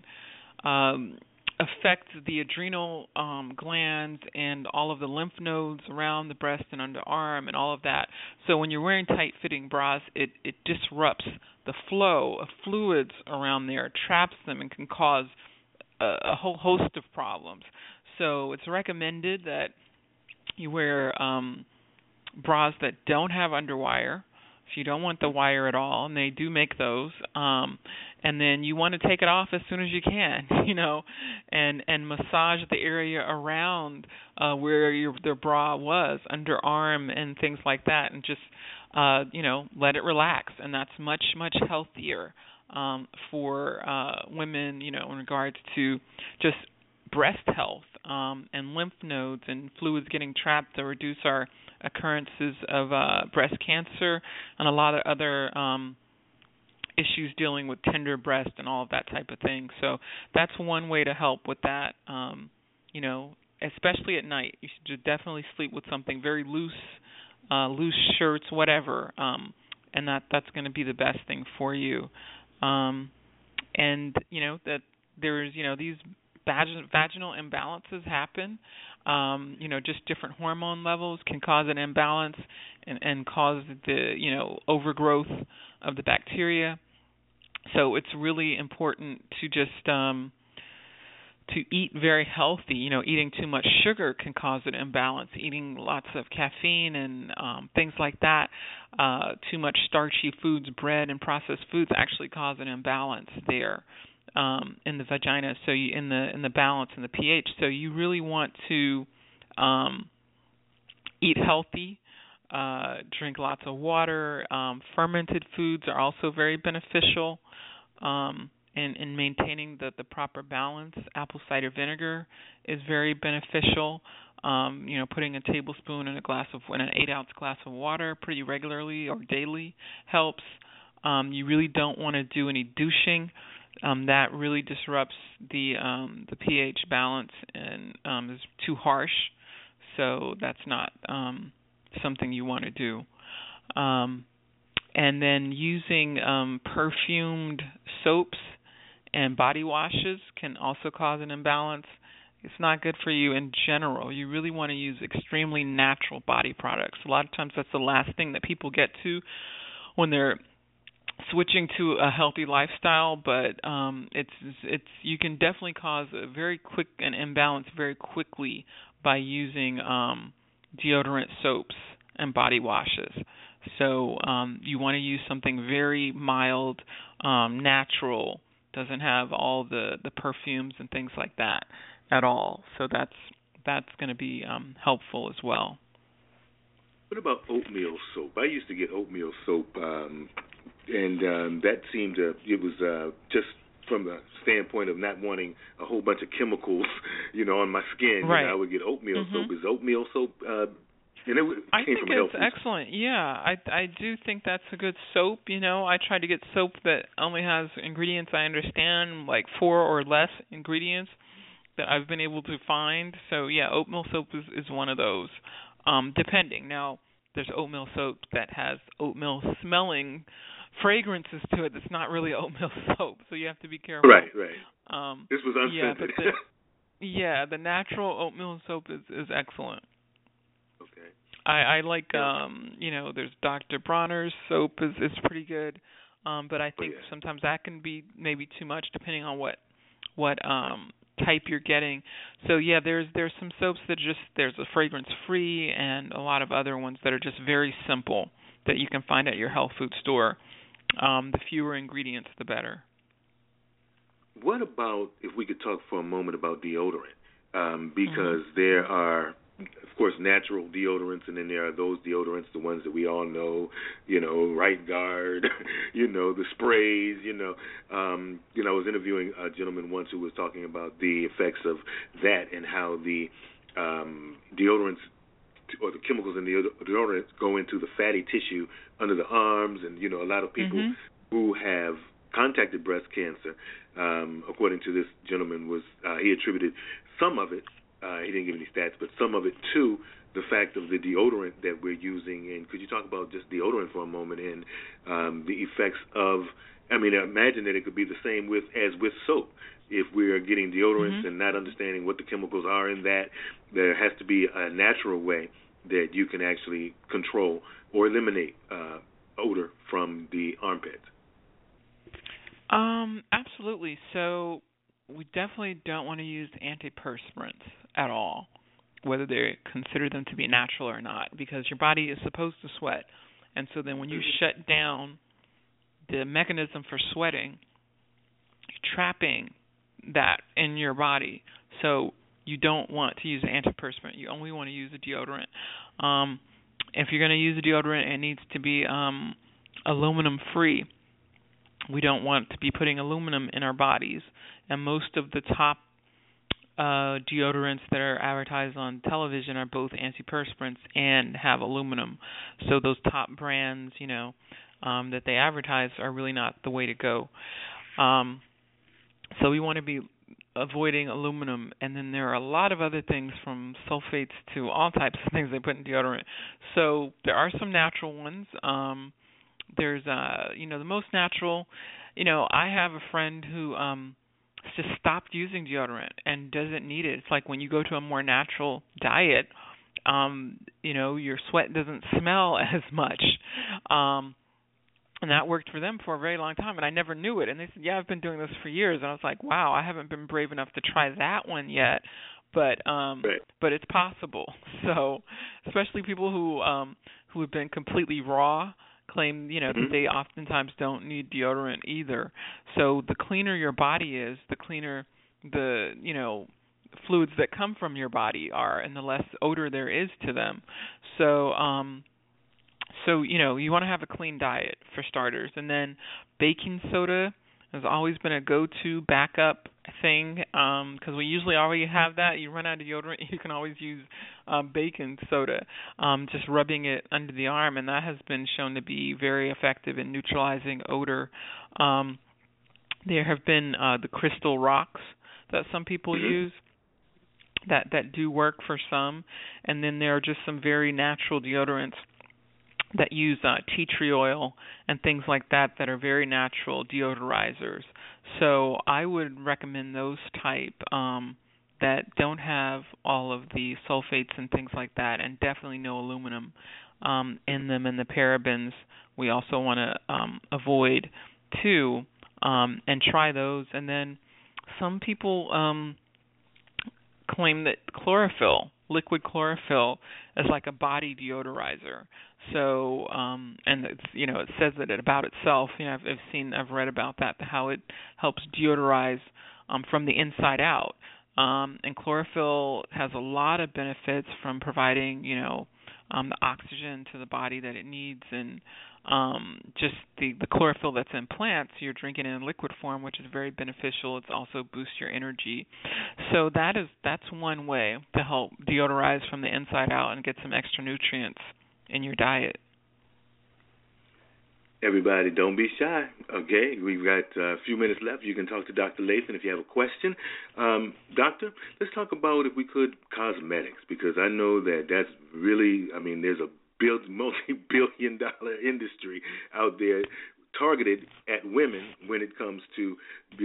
affect the adrenal glands and all of the lymph nodes around the breast and underarm and all of that. So when you're wearing tight-fitting bras, it disrupts the flow of fluids around there, traps them, and can cause a whole host of problems. So it's recommended that you wear bras that don't have underwire. So you don't want the wire at all, and they do make those. And then you want to take it off as soon as you can, and massage the area around where the bra was, underarm and things like that, and just let it relax. And that's much, much healthier for women, in regards to just breast health and lymph nodes and fluids getting trapped to reduce our occurrences of breast cancer and a lot of other issues dealing with tender breast and all of that type of thing. So that's one way to help with that. Especially at night, you should definitely sleep with something very loose shirts, whatever, and that's going to be the best thing for you. And that there's these vaginal imbalances happen. Just different hormone levels can cause an imbalance and cause the overgrowth of the bacteria. So it's really important to just to eat very healthy. Eating too much sugar can cause an imbalance. Eating lots of caffeine and things like that. Too much starchy foods, bread and processed foods actually cause an imbalance there in the vagina. So in the balance in the pH. So you really want to eat healthy. Drink lots of water. Fermented foods are also very beneficial in maintaining the proper balance. Apple cider vinegar is very beneficial. Putting a tablespoon in an 8-ounce glass of water pretty regularly or daily helps. You really don't want to do any douching. That really disrupts the pH balance and is too harsh. So that's not something you want to do. And then using perfumed soaps and body washes can also cause an imbalance. It's not good for you in general. You really want to use extremely natural body products. A lot of times that's the last thing that people get to when they're switching to a healthy lifestyle, but it's you can definitely cause an imbalance very quickly by using deodorant soaps and body washes. So you want to use something very mild, natural, doesn't have all the perfumes and things like that at all. So that's going to be helpful as well. What about oatmeal soap? I used to get oatmeal soap, and that seemed it was just from the standpoint of not wanting a whole bunch of chemicals, on my skin. Right. I would get oatmeal soap. Is oatmeal soap? I think it's excellent. Yeah, I do think that's a good soap. I try to get soap that only has ingredients I understand, like 4 or less ingredients that I've been able to find. So yeah, oatmeal soap is one of those. Depending. Now, there's oatmeal soap that has oatmeal smelling fragrances to it that's not really oatmeal soap, so you have to be careful. Right. This was unscented. Yeah, the natural oatmeal soap is excellent. Okay. I like there's Dr. Bronner's soap is pretty good, but I think sometimes that can be maybe too much depending on what type you're getting. So yeah, there's some soaps that there's a fragrance free and a lot of other ones that are just very simple that you can find at your health food store. The fewer ingredients, the better. What about if we could talk for a moment about deodorant? Because there are, of course, natural deodorants, and then there are those deodorants, the ones that we all know, Right Guard, the sprays, I was interviewing a gentleman once who was talking about the effects of that and how the deodorants or the chemicals in the deodorant go into the fatty tissue under the arms, and a lot of people who have contacted breast cancer, according to this gentleman, was he attributed some of it, he didn't give any stats, but some of it to the fact of the deodorant that we're using. And could you talk about just deodorant for a moment and the effects of, I imagine that it could be the same as with soap. If we're getting deodorants and not understanding what the chemicals are in that, there has to be a natural way that you can actually control or eliminate odor from the armpits. Absolutely. So we definitely don't want to use antiperspirants at all, whether they consider them to be natural or not, because your body is supposed to sweat. And so then when you shut down the mechanism for sweating, you're trapping that in your body. So you don't want to use an antiperspirant. You only want to use a deodorant. If you're going to use a deodorant, it needs to be aluminum free. We don't want to be putting aluminum in our bodies. And most of the top deodorants that are advertised on television are both antiperspirants and have aluminum. So those top brands, that they advertise are really not the way to go. So we want to be avoiding aluminum, and then there are a lot of other things from sulfates to all types of things they put in deodorant. So there are some natural ones. There's the most natural. I have a friend who just stopped using deodorant and doesn't need it. It's like when you go to a more natural diet, your sweat doesn't smell as much. And that worked for them for a very long time, and I never knew it. And they said, yeah, I've been doing this for years. And I was like, wow, I haven't been brave enough to try that one yet. But but it's possible. So especially people who have been completely raw claim, that they oftentimes don't need deodorant either. So the cleaner your body is, the cleaner the, fluids that come from your body are, and the less odor there is to them. So you want to have a clean diet for starters. And then baking soda has always been a go-to backup thing because we usually already have that. You run out of deodorant, you can always use baking soda, just rubbing it under the arm, and that has been shown to be very effective in neutralizing odor. There have been the crystal rocks that some people use that do work for some, and then there are just some very natural deodorants that use tea tree oil and things like that are very natural deodorizers. So I would recommend those type that don't have all of the sulfates and things like that, and definitely no aluminum in them. And the parabens we also want to avoid too, and try those. And then some people claim that liquid chlorophyll is like a body deodorizer. So, and it's, it says that about itself. I've read about that, how it helps deodorize from the inside out. And chlorophyll has a lot of benefits from providing, the oxygen to the body that it needs, and just the chlorophyll that's in plants, you're drinking it in liquid form, which is very beneficial. It also boosts your energy. So that's one way to help deodorize from the inside out and get some extra nutrients in your diet. Everybody, don't be shy, okay? We've got a few minutes left. You can talk to Dr. Lathan if you have a question. Doctor, let's talk about, if we could, cosmetics, because I know that's really, there's a multi-billion-dollar industry out there targeted at women when it comes to,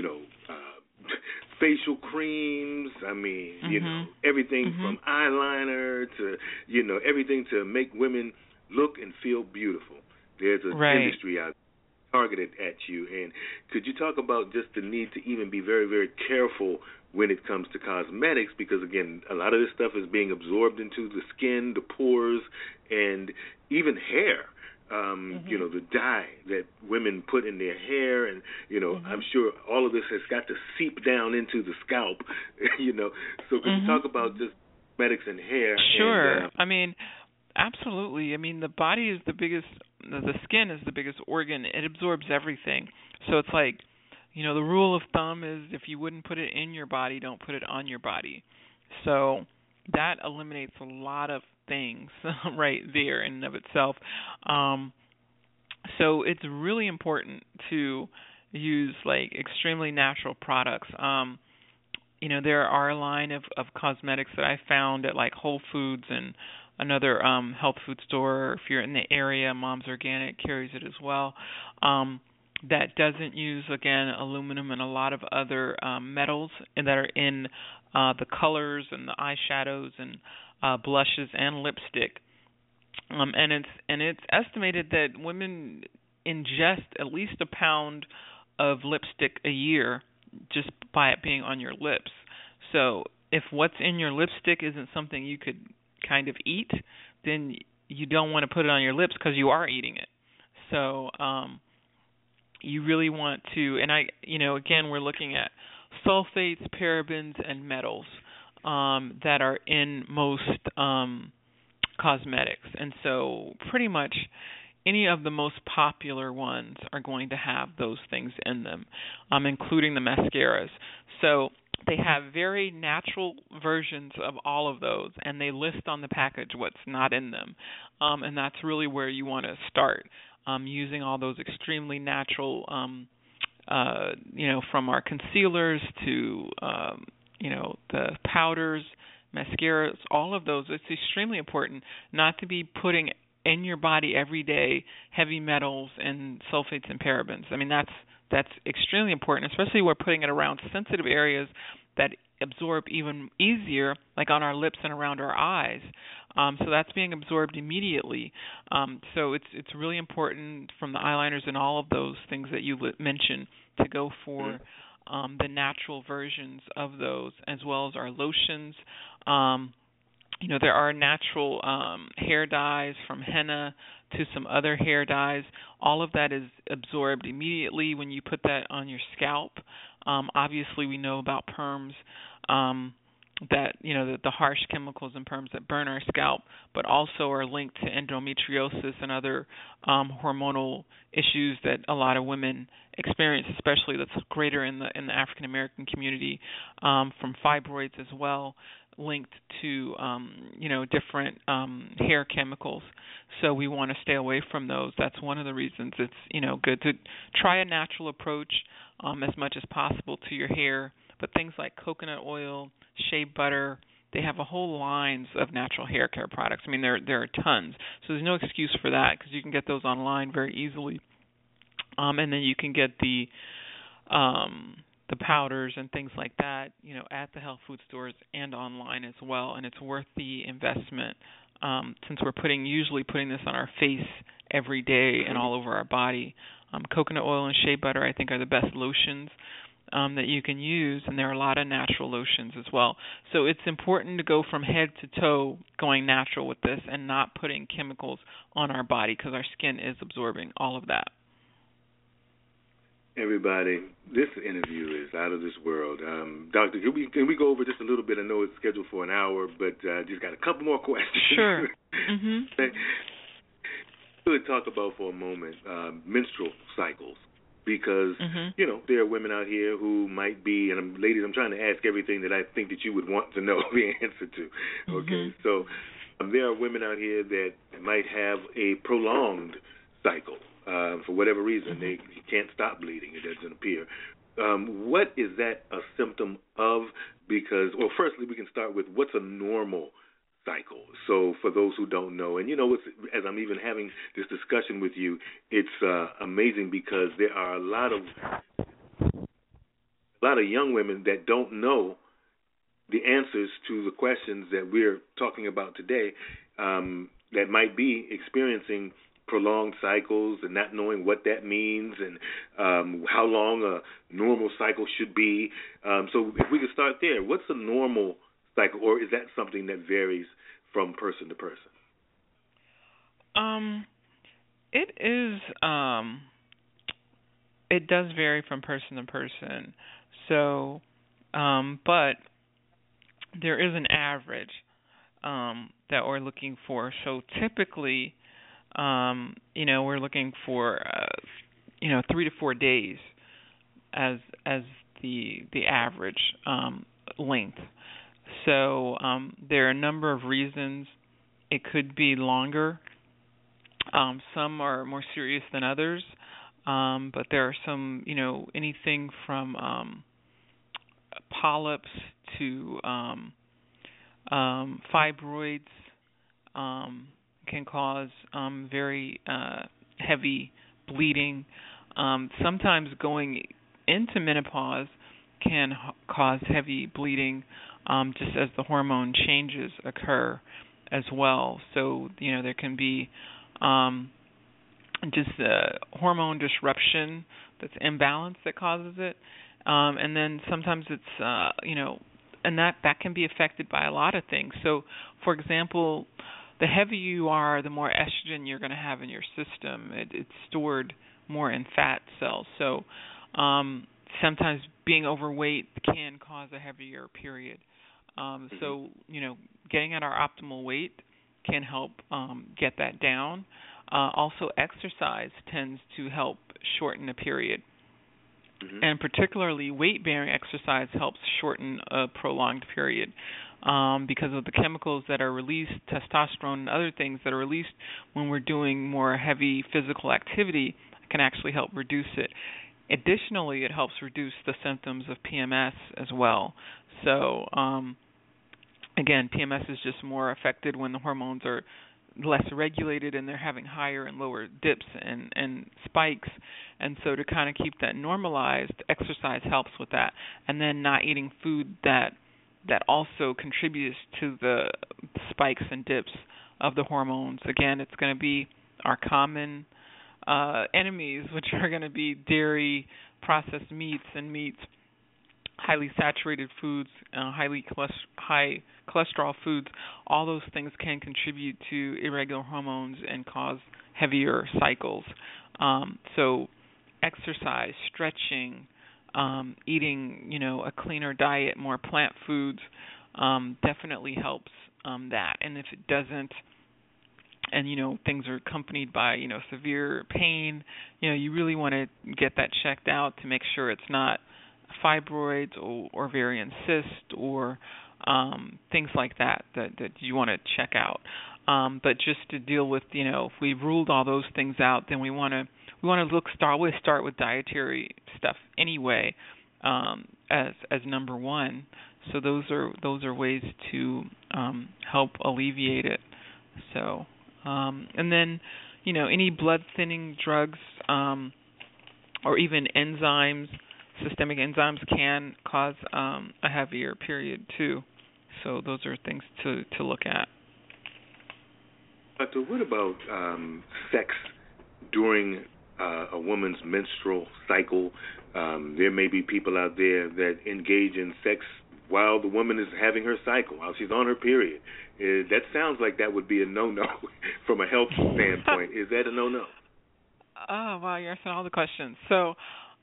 facial creams, everything from eyeliner to, everything to make women look and feel beautiful. There's an industry out targeted at you. And could you talk about just the need to even be very, very careful when it comes to cosmetics? Because, again, a lot of this stuff is being absorbed into the skin, the pores, and even hair. The dye that women put in their hair, and, I'm sure all of this has got to seep down into the scalp, So could you talk about just cosmetics and hair? Sure. Absolutely. The body is the biggest, the skin is the biggest organ. It absorbs everything. So it's like, the rule of thumb is if you wouldn't put it in your body, don't put it on your body. So that eliminates a lot of things right there in and of itself. So it's really important to use extremely natural products. There are a line of cosmetics that I found at Whole Foods and another health food store. If you're in the area, Mom's Organic carries it as well. That doesn't use, again, aluminum and a lot of other metals that are in the colors and the eyeshadows and blushes and lipstick. And it's estimated that women ingest at least a pound of lipstick a year just by it being on your lips. So if what's in your lipstick isn't something you could kind of eat, then you don't want to put it on your lips because you are eating it. So you really want to, and again, we're looking at sulfates, parabens, and metals that are in most cosmetics. And so pretty much any of the most popular ones are going to have those things in them, including the mascaras. So they have very natural versions of all of those, and they list on the package what's not in them. And that's really where you want to start, using all those extremely natural, from our concealers to, the powders, mascaras, all of those. It's extremely important not to be putting in your body every day heavy metals and sulfates and parabens. I mean, that's extremely important, especially when we're putting it around sensitive areas that absorb even easier, like on our lips and around our eyes. So that's being absorbed immediately. So it's really important from the eyeliners and all of those things that you mentioned to go for the natural versions of those, as well as our lotions. There are natural hair dyes, from henna to some other hair dyes. All of that is absorbed immediately when you put that on your scalp. Obviously, we know about perms, that the harsh chemicals in perms that burn our scalp, but also are linked to endometriosis and other hormonal issues that a lot of women experience, especially that's greater in the African American community, from fibroids as well, linked to different hair chemicals. So we want to stay away from those. That's one of the reasons it's good to try a natural approach as much as possible to your hair. But things like coconut oil, shea butter, they have a whole lines of natural hair care products. I mean, there are tons. So there's no excuse for that, because you can get those online very easily. And then you can get the powders and things like that, at the health food stores and online as well. And it's worth the investment, since we're usually putting this on our face every day and all over our body. Coconut oil and shea butter, I think, are the best lotions that you can use, and there are a lot of natural lotions as well. So it's important to go from head to toe going natural with this and not putting chemicals on our body, because our skin is absorbing all of that. Everybody, this interview is out of this world. Doctor, can we go over just a little bit? I know it's scheduled for an hour, but just got a couple more questions. Sure. We would talk about for a moment menstrual cycles, because there are women out here who might be, and ladies, I'm trying to ask everything that I think that you would want to know the answer to. Okay, so there are women out here that might have a prolonged cycle. For whatever reason, they can't stop bleeding. It doesn't appear. What is that a symptom of? Because, well, firstly, we can start with what's a normal cycle. So for those who don't know, and as I'm even having this discussion with you, it's amazing, because there are a lot of young women that don't know the answers to the questions that we're talking about today, that might be experiencing prolonged cycles and not knowing what that means, and how long a normal cycle should be. So if we could start there, what's a normal cycle, or is that something that varies from person to person? It is. It does vary from person to person. So, but there is an average that we're looking for. So typically, we're looking for 3 to 4 days as the average length. So there are a number of reasons it could be longer. Some are more serious than others, but there are some, anything from polyps to fibroids can cause very heavy bleeding. Sometimes going into menopause can cause heavy bleeding, just as the hormone changes occur as well. So, there can be just hormone disruption that's imbalanced that causes it. And then sometimes it's, and that can be affected by a lot of things. So, for example, the heavier you are, the more estrogen you're going to have in your system. It's stored more in fat cells. So sometimes being overweight can cause a heavier period. So, getting at our optimal weight can help get that down. Also, exercise tends to help shorten a period. And particularly weight-bearing exercise helps shorten a prolonged period because of the chemicals that are released, testosterone and other things that are released when we're doing more heavy physical activity can actually help reduce it. Additionally, it helps reduce the symptoms of PMS as well. So, again, PMS is just more affected when the hormones are less regulated and they're having higher and lower dips and spikes. And so to kind of keep that normalized, exercise helps with that. And then not eating food that also contributes to the spikes and dips of the hormones. Again, it's going to be our common enemies, which are going to be dairy, processed meats, highly saturated foods, high cholesterol foods. All those things can contribute to irregular hormones and cause heavier cycles. So exercise, stretching, eating, a cleaner diet, more plant foods, definitely helps that. And if it doesn't, and things are accompanied by severe pain, you really want to get that checked out to make sure it's not fibroids or ovarian cyst or things like that you want to check out. But just to deal with, if we've ruled all those things out, then we want to start with dietary stuff anyway, as number one. So those are ways to help alleviate it. So and then any blood thinning drugs or even enzymes. Systemic enzymes can cause a heavier period too, so those are things to look at. Doctor, what about sex during a woman's menstrual cycle? There may be people out there that engage in sex while the woman is having her cycle, while she's on her period. That sounds like that would be a no-no from a health standpoint. Is that a no-no? Oh, wow, you're asking all the questions. So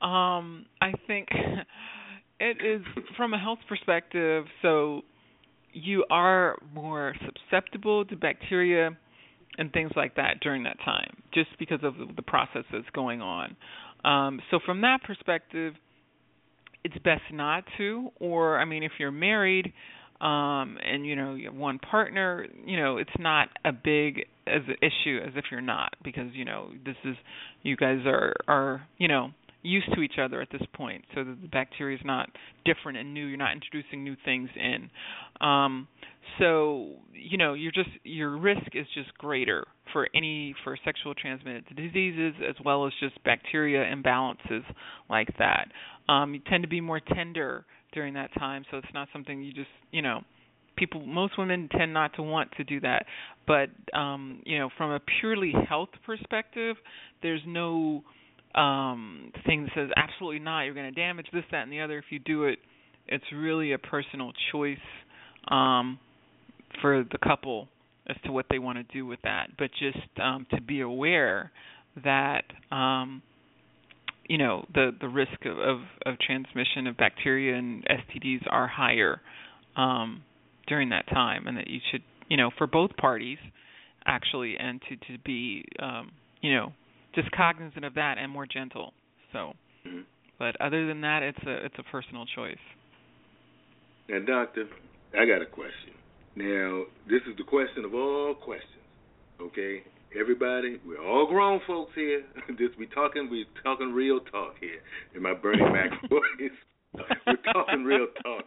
I think it is from a health perspective, so you are more susceptible to bacteria and things like that during that time, just because of the process that's going on. So from that perspective, it's best not to, or, if you're married and, you have one partner, it's not a big as an issue as if you're not, because, you guys are used to each other at this point, so that the bacteria is not different and new. You're not introducing new things in. So, your risk is just greater for sexual transmitted diseases, as well as just bacteria imbalances like that. You tend to be more tender during that time, so it's not something you just, most women tend not to want to do that. But, from a purely health perspective, there's no thing that says absolutely not, you're going to damage this, that, and the other if you do it. It's really a personal choice for the couple as to what they want to do with that. But just to be aware that the risk of transmission of bacteria and STDs are higher during that time, and that you should, for both parties actually, and to be just cognizant of that and more gentle. So, but other than that, it's a personal choice. Now, doctor, I got a question. Now, this is the question of all questions. Okay, everybody, we're all grown folks here. We're talking real talk here. In my Bernie Mac voice, we're talking real talk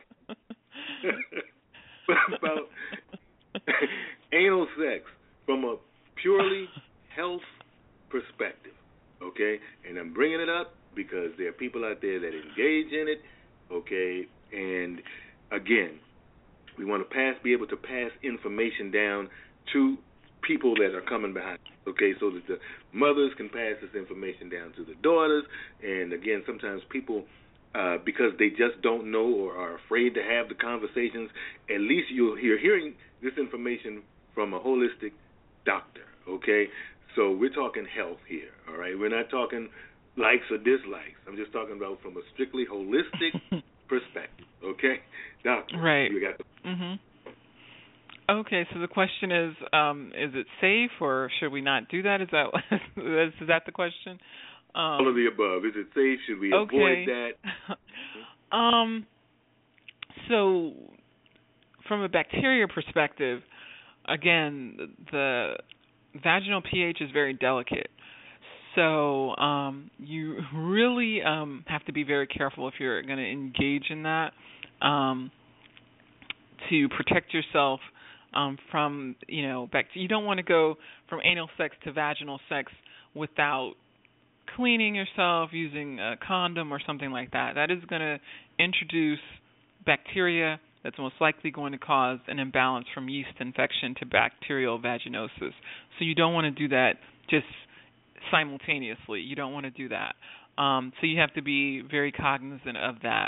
about anal sex from a purely health perspective, okay? And I'm bringing it up because there are people out there that engage in it, okay? And again, we want to be able to pass information down to people that are coming behind, okay, so that the mothers can pass this information down to the daughters. And again, sometimes people, because they just don't know or are afraid to have the conversations, at least you're hearing this information from a holistic doctor, okay? So we're talking health here, all right? We're not talking likes or dislikes. I'm just talking about from a strictly holistic perspective, okay? Doctor, Right. you got the... Okay, so the question is it safe or should we not do that? Is that the question? All of the above. Is it safe? Should we avoid that? So from a bacteria perspective, again, the vaginal pH is very delicate. So you really have to be very careful if you're going to engage in that to protect yourself from, you don't want to go from anal sex to vaginal sex without cleaning yourself, using a condom or something like that. That is going to introduce bacteria that's most likely going to cause an imbalance from yeast infection to bacterial vaginosis. So you don't want to do that just simultaneously. You don't want to do that. So you have to be very cognizant of that.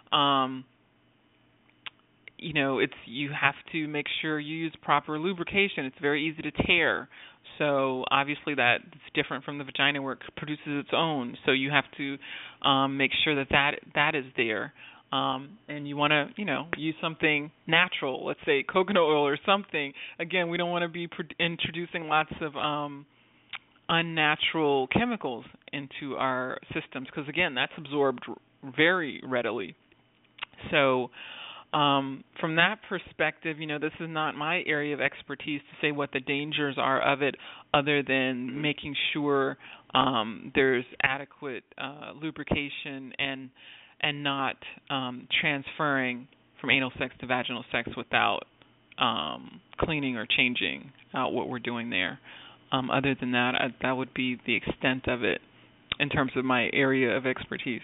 You have to make sure you use proper lubrication. It's very easy to tear. So obviously that's different from the vagina where it produces its own. So you have to make sure that is there. And you want to, use something natural, let's say coconut oil or something. Again, we don't want to be introducing lots of unnatural chemicals into our systems because, again, that's absorbed very readily. So from that perspective, this is not my area of expertise to say what the dangers are of it other than making sure there's adequate lubrication and not transferring from anal sex to vaginal sex without cleaning or changing out what we're doing there. Other than that, that would be the extent of it in terms of my area of expertise.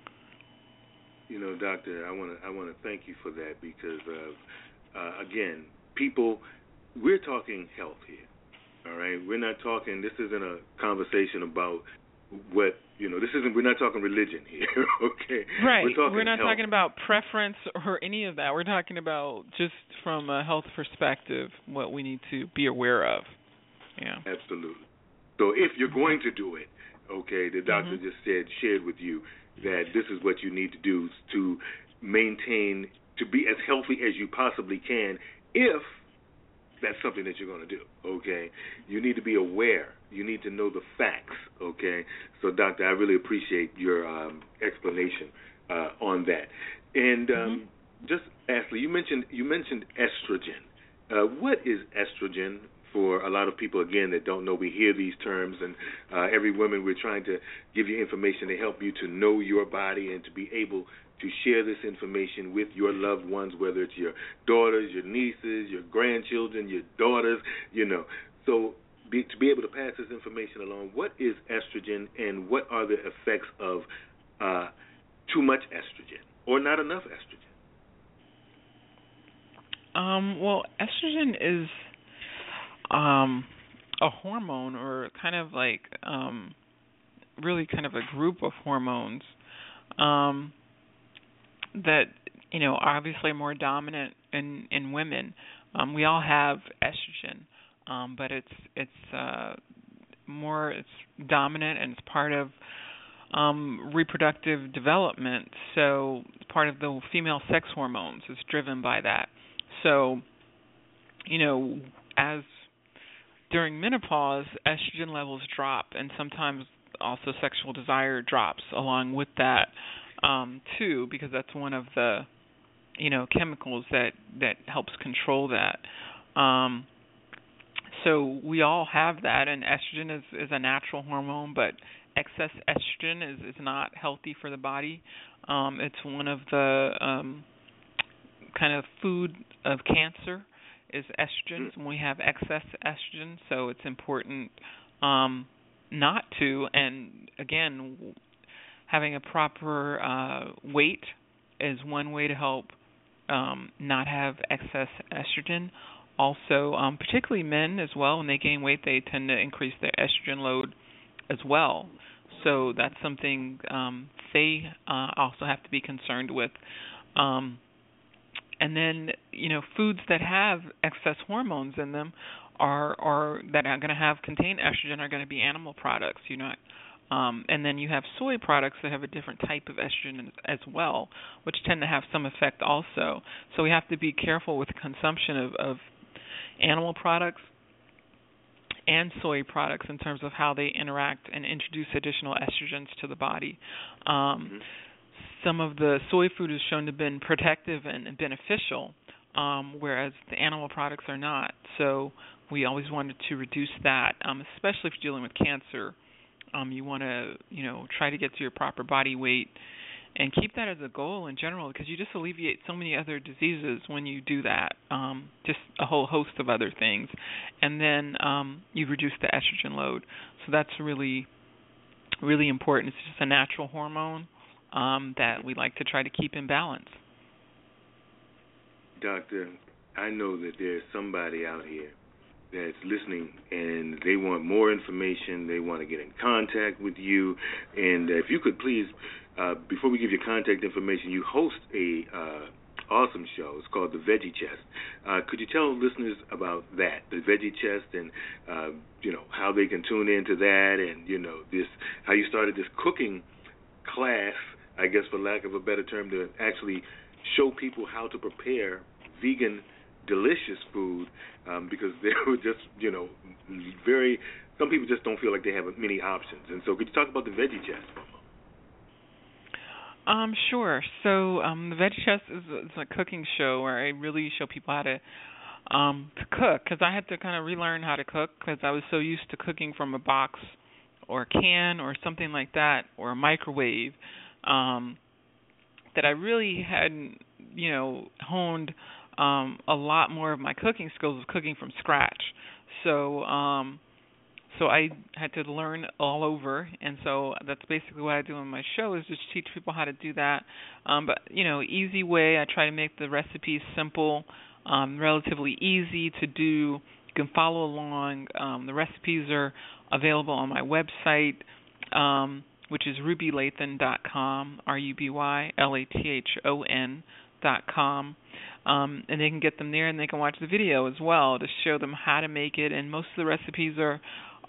Doctor, I want to thank you for that because, again, people, we're talking health here, all right? We're not talking, this isn't a conversation about what, we're not talking religion here, okay? Right. We're not health. talking about preference or any of that. We're talking about just from a health perspective what we need to be aware of. Yeah. Absolutely. So if you're going to do it, okay, the doctor just shared with you that this is what you need to do to maintain, to be as healthy as you possibly can if that's something that you're going to do, okay? You need to be aware. You need to know the facts, okay? So, doctor, I really appreciate your explanation on that. And just lastly, you mentioned estrogen. What is estrogen? For a lot of people, again, that don't know, we hear these terms, and every woman, we're trying to give you information to help you to know your body and to be able to share this information with your loved ones, whether it's your daughters, your nieces, your grandchildren, your daughters, So to be able to pass this information along, what is estrogen and what are the effects of too much estrogen or not enough estrogen? Well, estrogen is a hormone, or kind of like really kind of a group of hormones that obviously are more dominant in women. We all have estrogen, but it's dominant and it's part of reproductive development. So part of the female sex hormones is driven by that. So as during menopause, estrogen levels drop, and sometimes also sexual desire drops along with that too, because that's one of the chemicals that helps control that. So we all have that, and estrogen is a natural hormone, but excess estrogen is not healthy for the body. It's one of the kind of food of cancer is estrogen. When we have excess estrogen, so it's important not to. And again, having a proper weight is one way to help not have excess estrogen. Also, particularly men as well, when they gain weight, they tend to increase their estrogen load as well. So that's something they also have to be concerned with. And then, foods that have excess hormones in them are that are going to have contain estrogen are going to be animal products. And then you have soy products that have a different type of estrogen as well, which tend to have some effect also. So we have to be careful with the consumption of animal products and soy products in terms of how they interact and introduce additional estrogens to the body. Some of the soy food is shown to have been protective and beneficial, whereas the animal products are not. So we always wanted to reduce that, especially if you're dealing with cancer. You want to, try to get to your proper body weight and keep that as a goal in general, because you just alleviate so many other diseases when you do that, just a whole host of other things. And then you reduce the estrogen load. So that's really, really important. It's just a natural hormone that we like to try to keep in balance. Doctor, I know that there's somebody out here that's listening and they want more information, they want to get in contact with you, and if you could please, before we give you contact information, you host a awesome show. It's called The Veggie Chest. Could you tell listeners about that, The Veggie Chest, and how they can tune into that, and this, how you started this cooking class, I guess for lack of a better term, to actually show people how to prepare vegan delicious food, because they were just, some people just don't feel like they have many options. And so could you talk about The Veggie Chest for a moment? Sure. So The Veggie Chest is a cooking show where I really show people how to cook, because I had to kind of relearn how to cook because I was so used to cooking from a box or a can or something like that, or a microwave, that I really hadn't, honed a lot more of my cooking skills of cooking from scratch. So I had to learn all over, and so that's basically what I do on my show, is just teach people how to do that. But easy way. I try to make the recipes simple, relatively easy to do. You can follow along. The recipes are available on my website, which is rubylathon.com, RUBYLATHON.com. And they can get them there, and they can watch the video as well to show them how to make it. And most of the recipes are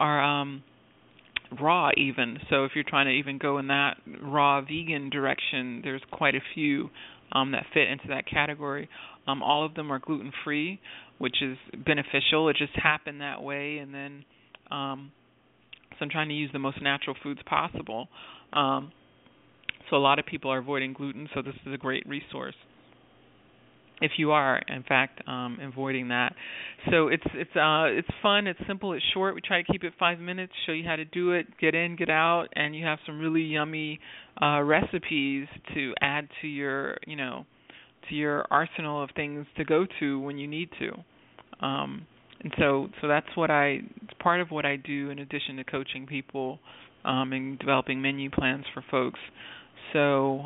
raw even. So if you're trying to even go in that raw vegan direction, there's quite a few that fit into that category. All of them are gluten-free, which is beneficial. It just happened that way. And then so I'm trying to use the most natural foods possible. So a lot of people are avoiding gluten, so this is a great resource if you are, in fact, avoiding that. So it's fun, it's simple, it's short. We try to keep it 5 minutes, show you how to do it, get in, get out, and you have some really yummy recipes to add to your, to your arsenal of things to go to when you need to. And so that's it's part of what I do in addition to coaching people and developing menu plans for folks. So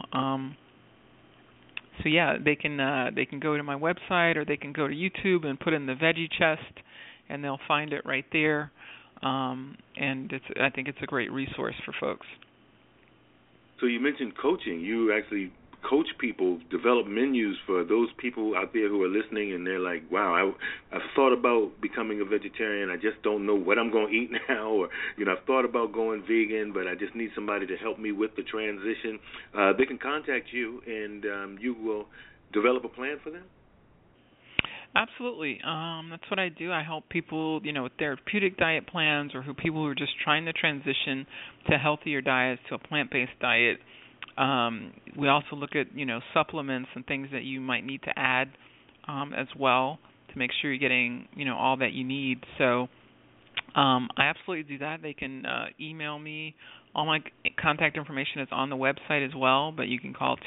yeah, they can go to my website, or they can go to YouTube and put in The Veggie Chest, and they'll find it right there. And I think it's a great resource for folks. So you mentioned coaching. You actually coach people, develop menus for those people out there who are listening, and they're like, wow, I've thought about becoming a vegetarian. I just don't know what I'm going to eat now, or, I've thought about going vegan, but I just need somebody to help me with the transition. They can contact you, and you will develop a plan for them? Absolutely. That's what I do. I help people, with therapeutic diet plans, or people who are just trying to transition to healthier diets, to a plant-based diet. We also look at, supplements and things that you might need to add as well to make sure you're getting, all that you need. So I absolutely do that. They can email me. All my contact information is on the website as well, but you can call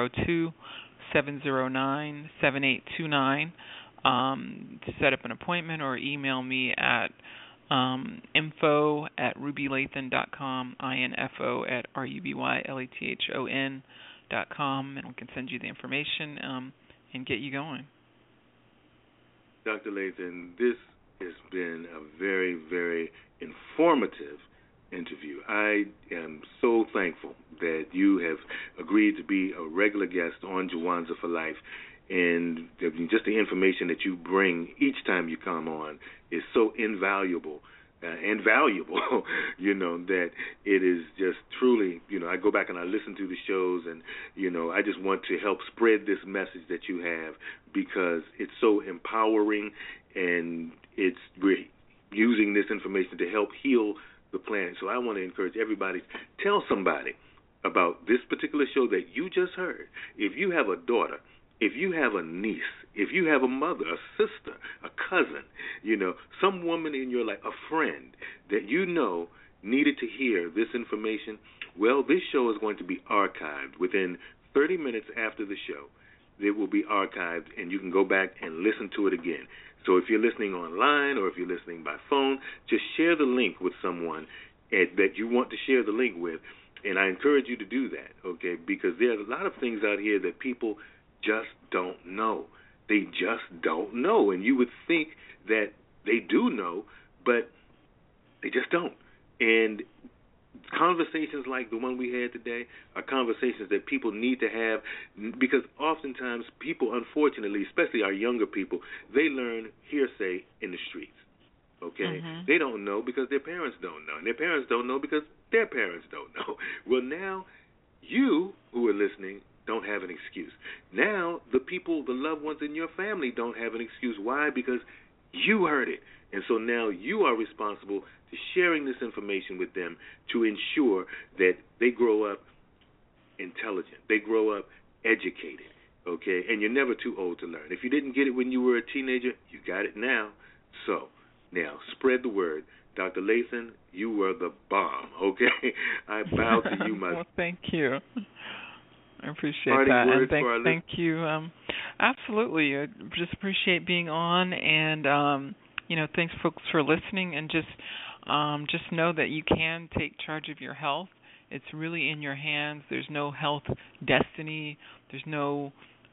202-709-7829 to set up an appointment, or email me at info@rubylathon.com, info@rubylathon.com, and we can send you the information and get you going. Dr. Lathon, this has been a very, very informative interview. I am so thankful that you have agreed to be a regular guest on Jawanza for Life. And just the information that you bring each time you come on is so invaluable and valuable, that it is just truly, I go back and I listen to the shows, and, I just want to help spread this message that you have, because it's so empowering, and we're using this information to help heal the planet. So I want to encourage everybody, tell somebody about this particular show that you just heard. If you have a daughter, if you have a niece, if you have a mother, a sister, a cousin, some woman in your life, a friend that needed to hear this information, well, this show is going to be archived within 30 minutes after the show. It will be archived, and you can go back and listen to it again. So if you're listening online or if you're listening by phone, just share the link with someone that you want to share the link with, and I encourage you to do that, okay, because there's a lot of things out here that people just don't know. They just don't know, and you would think that they do know, but they just don't. And conversations like the one we had today are conversations that people need to have, because oftentimes people, unfortunately, especially our younger people, they learn hearsay in the streets. Okay? Mm-hmm. They don't know because their parents don't know, and their parents don't know because their parents don't know. Well, now you who are listening don't have an excuse. Now the people, the loved ones in your family don't have an excuse. Why? Because you heard it. And so now you are responsible to sharing this information with them to ensure that they grow up intelligent, they grow up educated, okay? And you're never too old to learn. If you didn't get it when you were a teenager, you got it now. So now spread the word. Dr. Lathan, you were the bomb, okay? I bow to you, my... Well, thank you. I appreciate that, and thank you. Absolutely, I just appreciate being on, and thanks, folks, for listening. And just know that you can take charge of your health. It's really in your hands. There's no health destiny. There's no,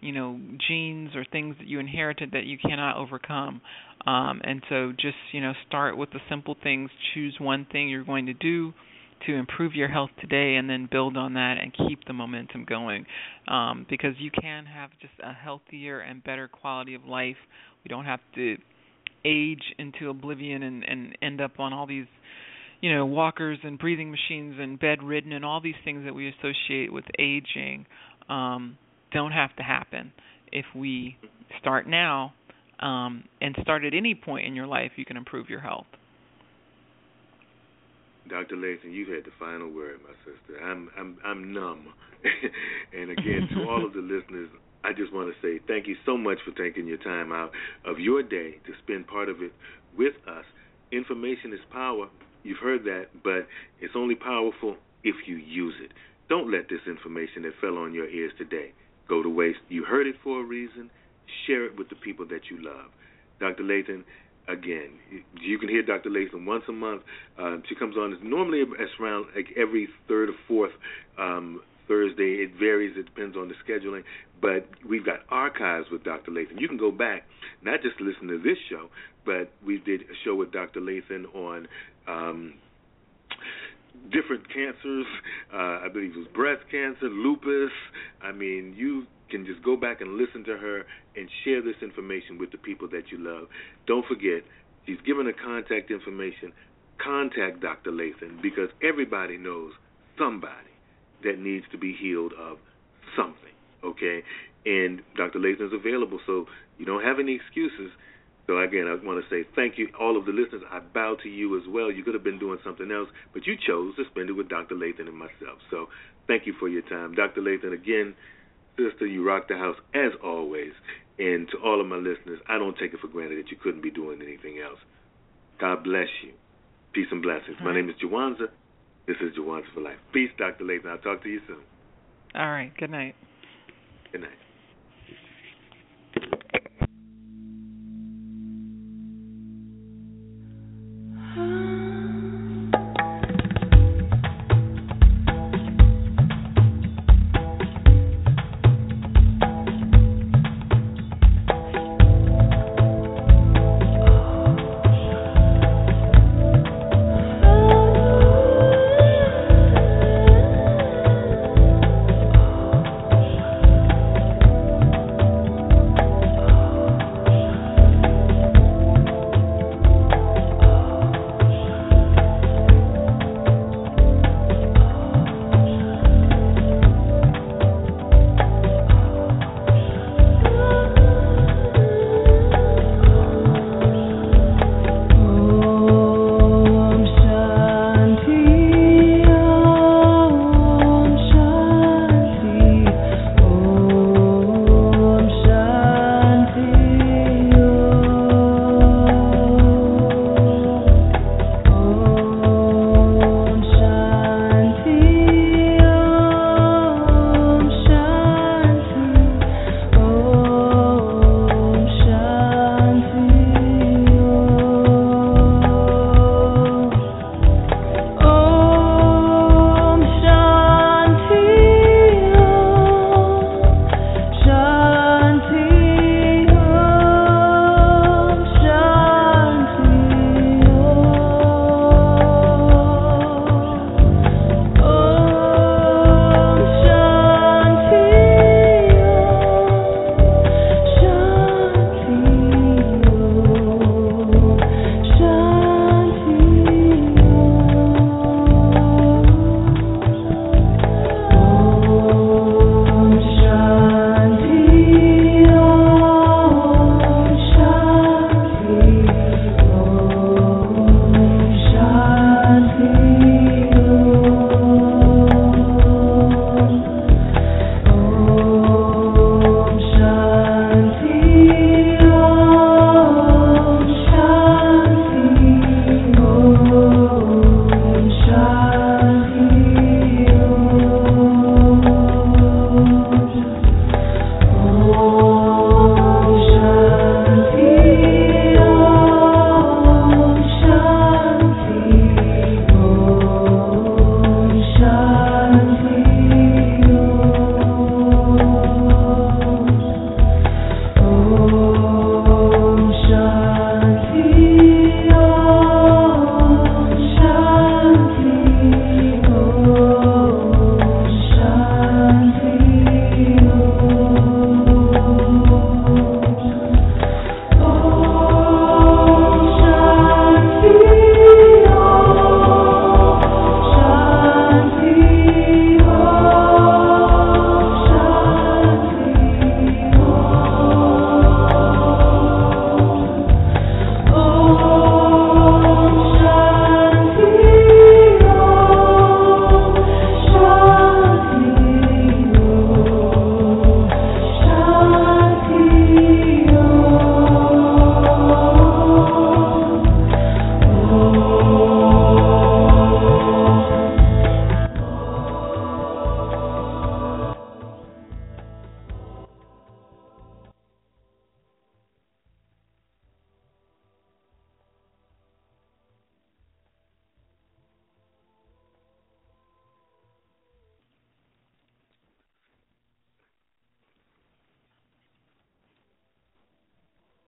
genes or things that you inherited that you cannot overcome. And so, just start with the simple things. Choose one thing you're going to do to improve your health today, and then build on that and keep the momentum going, because you can have just a healthier and better quality of life. We don't have to age into oblivion and end up on all these, walkers and breathing machines and bedridden, and all these things that we associate with aging don't have to happen. If we start now and start at any point in your life, you can improve your health. Dr. Lathan, you had the final word, my sister. I'm numb. And again, to all of the listeners, I just want to say thank you so much for taking your time out of your day to spend part of it with us. Information is power. You've heard that, but it's only powerful if you use it. Don't let this information that fell on your ears today go to waste. You heard it for a reason. Share it with the people that you love. Dr. Lathan, again, you can hear Dr. Lathan once a month. She comes on normally around every third or fourth Thursday. It varies. It depends on the scheduling. But we've got archives with Dr. Lathan. You can go back, not just to listen to this show, but we did a show with Dr. Lathan on different cancers. I believe it was breast cancer, lupus. I mean, you can just go back and listen to her and share this information with the people that you love. Don't forget, she's given her contact information. Contact Dr. Lathan, because everybody knows somebody that needs to be healed of something, okay? And Dr. Lathan is available, so you don't have any excuses. So, again, I want to say thank you, all of the listeners. I bow to you as well. You could have been doing something else, but you chose to spend it with Dr. Lathan and myself. So thank you for your time. Dr. Lathan, again, sister, you rock the house as always. And to all of my listeners, I don't take it for granted that you couldn't be doing anything else. God bless you. Peace and blessings. My name is Jawanza. This is Jawanza for Life. Peace, Dr. Lathan. I'll talk to you soon. All right. Good night. Good night.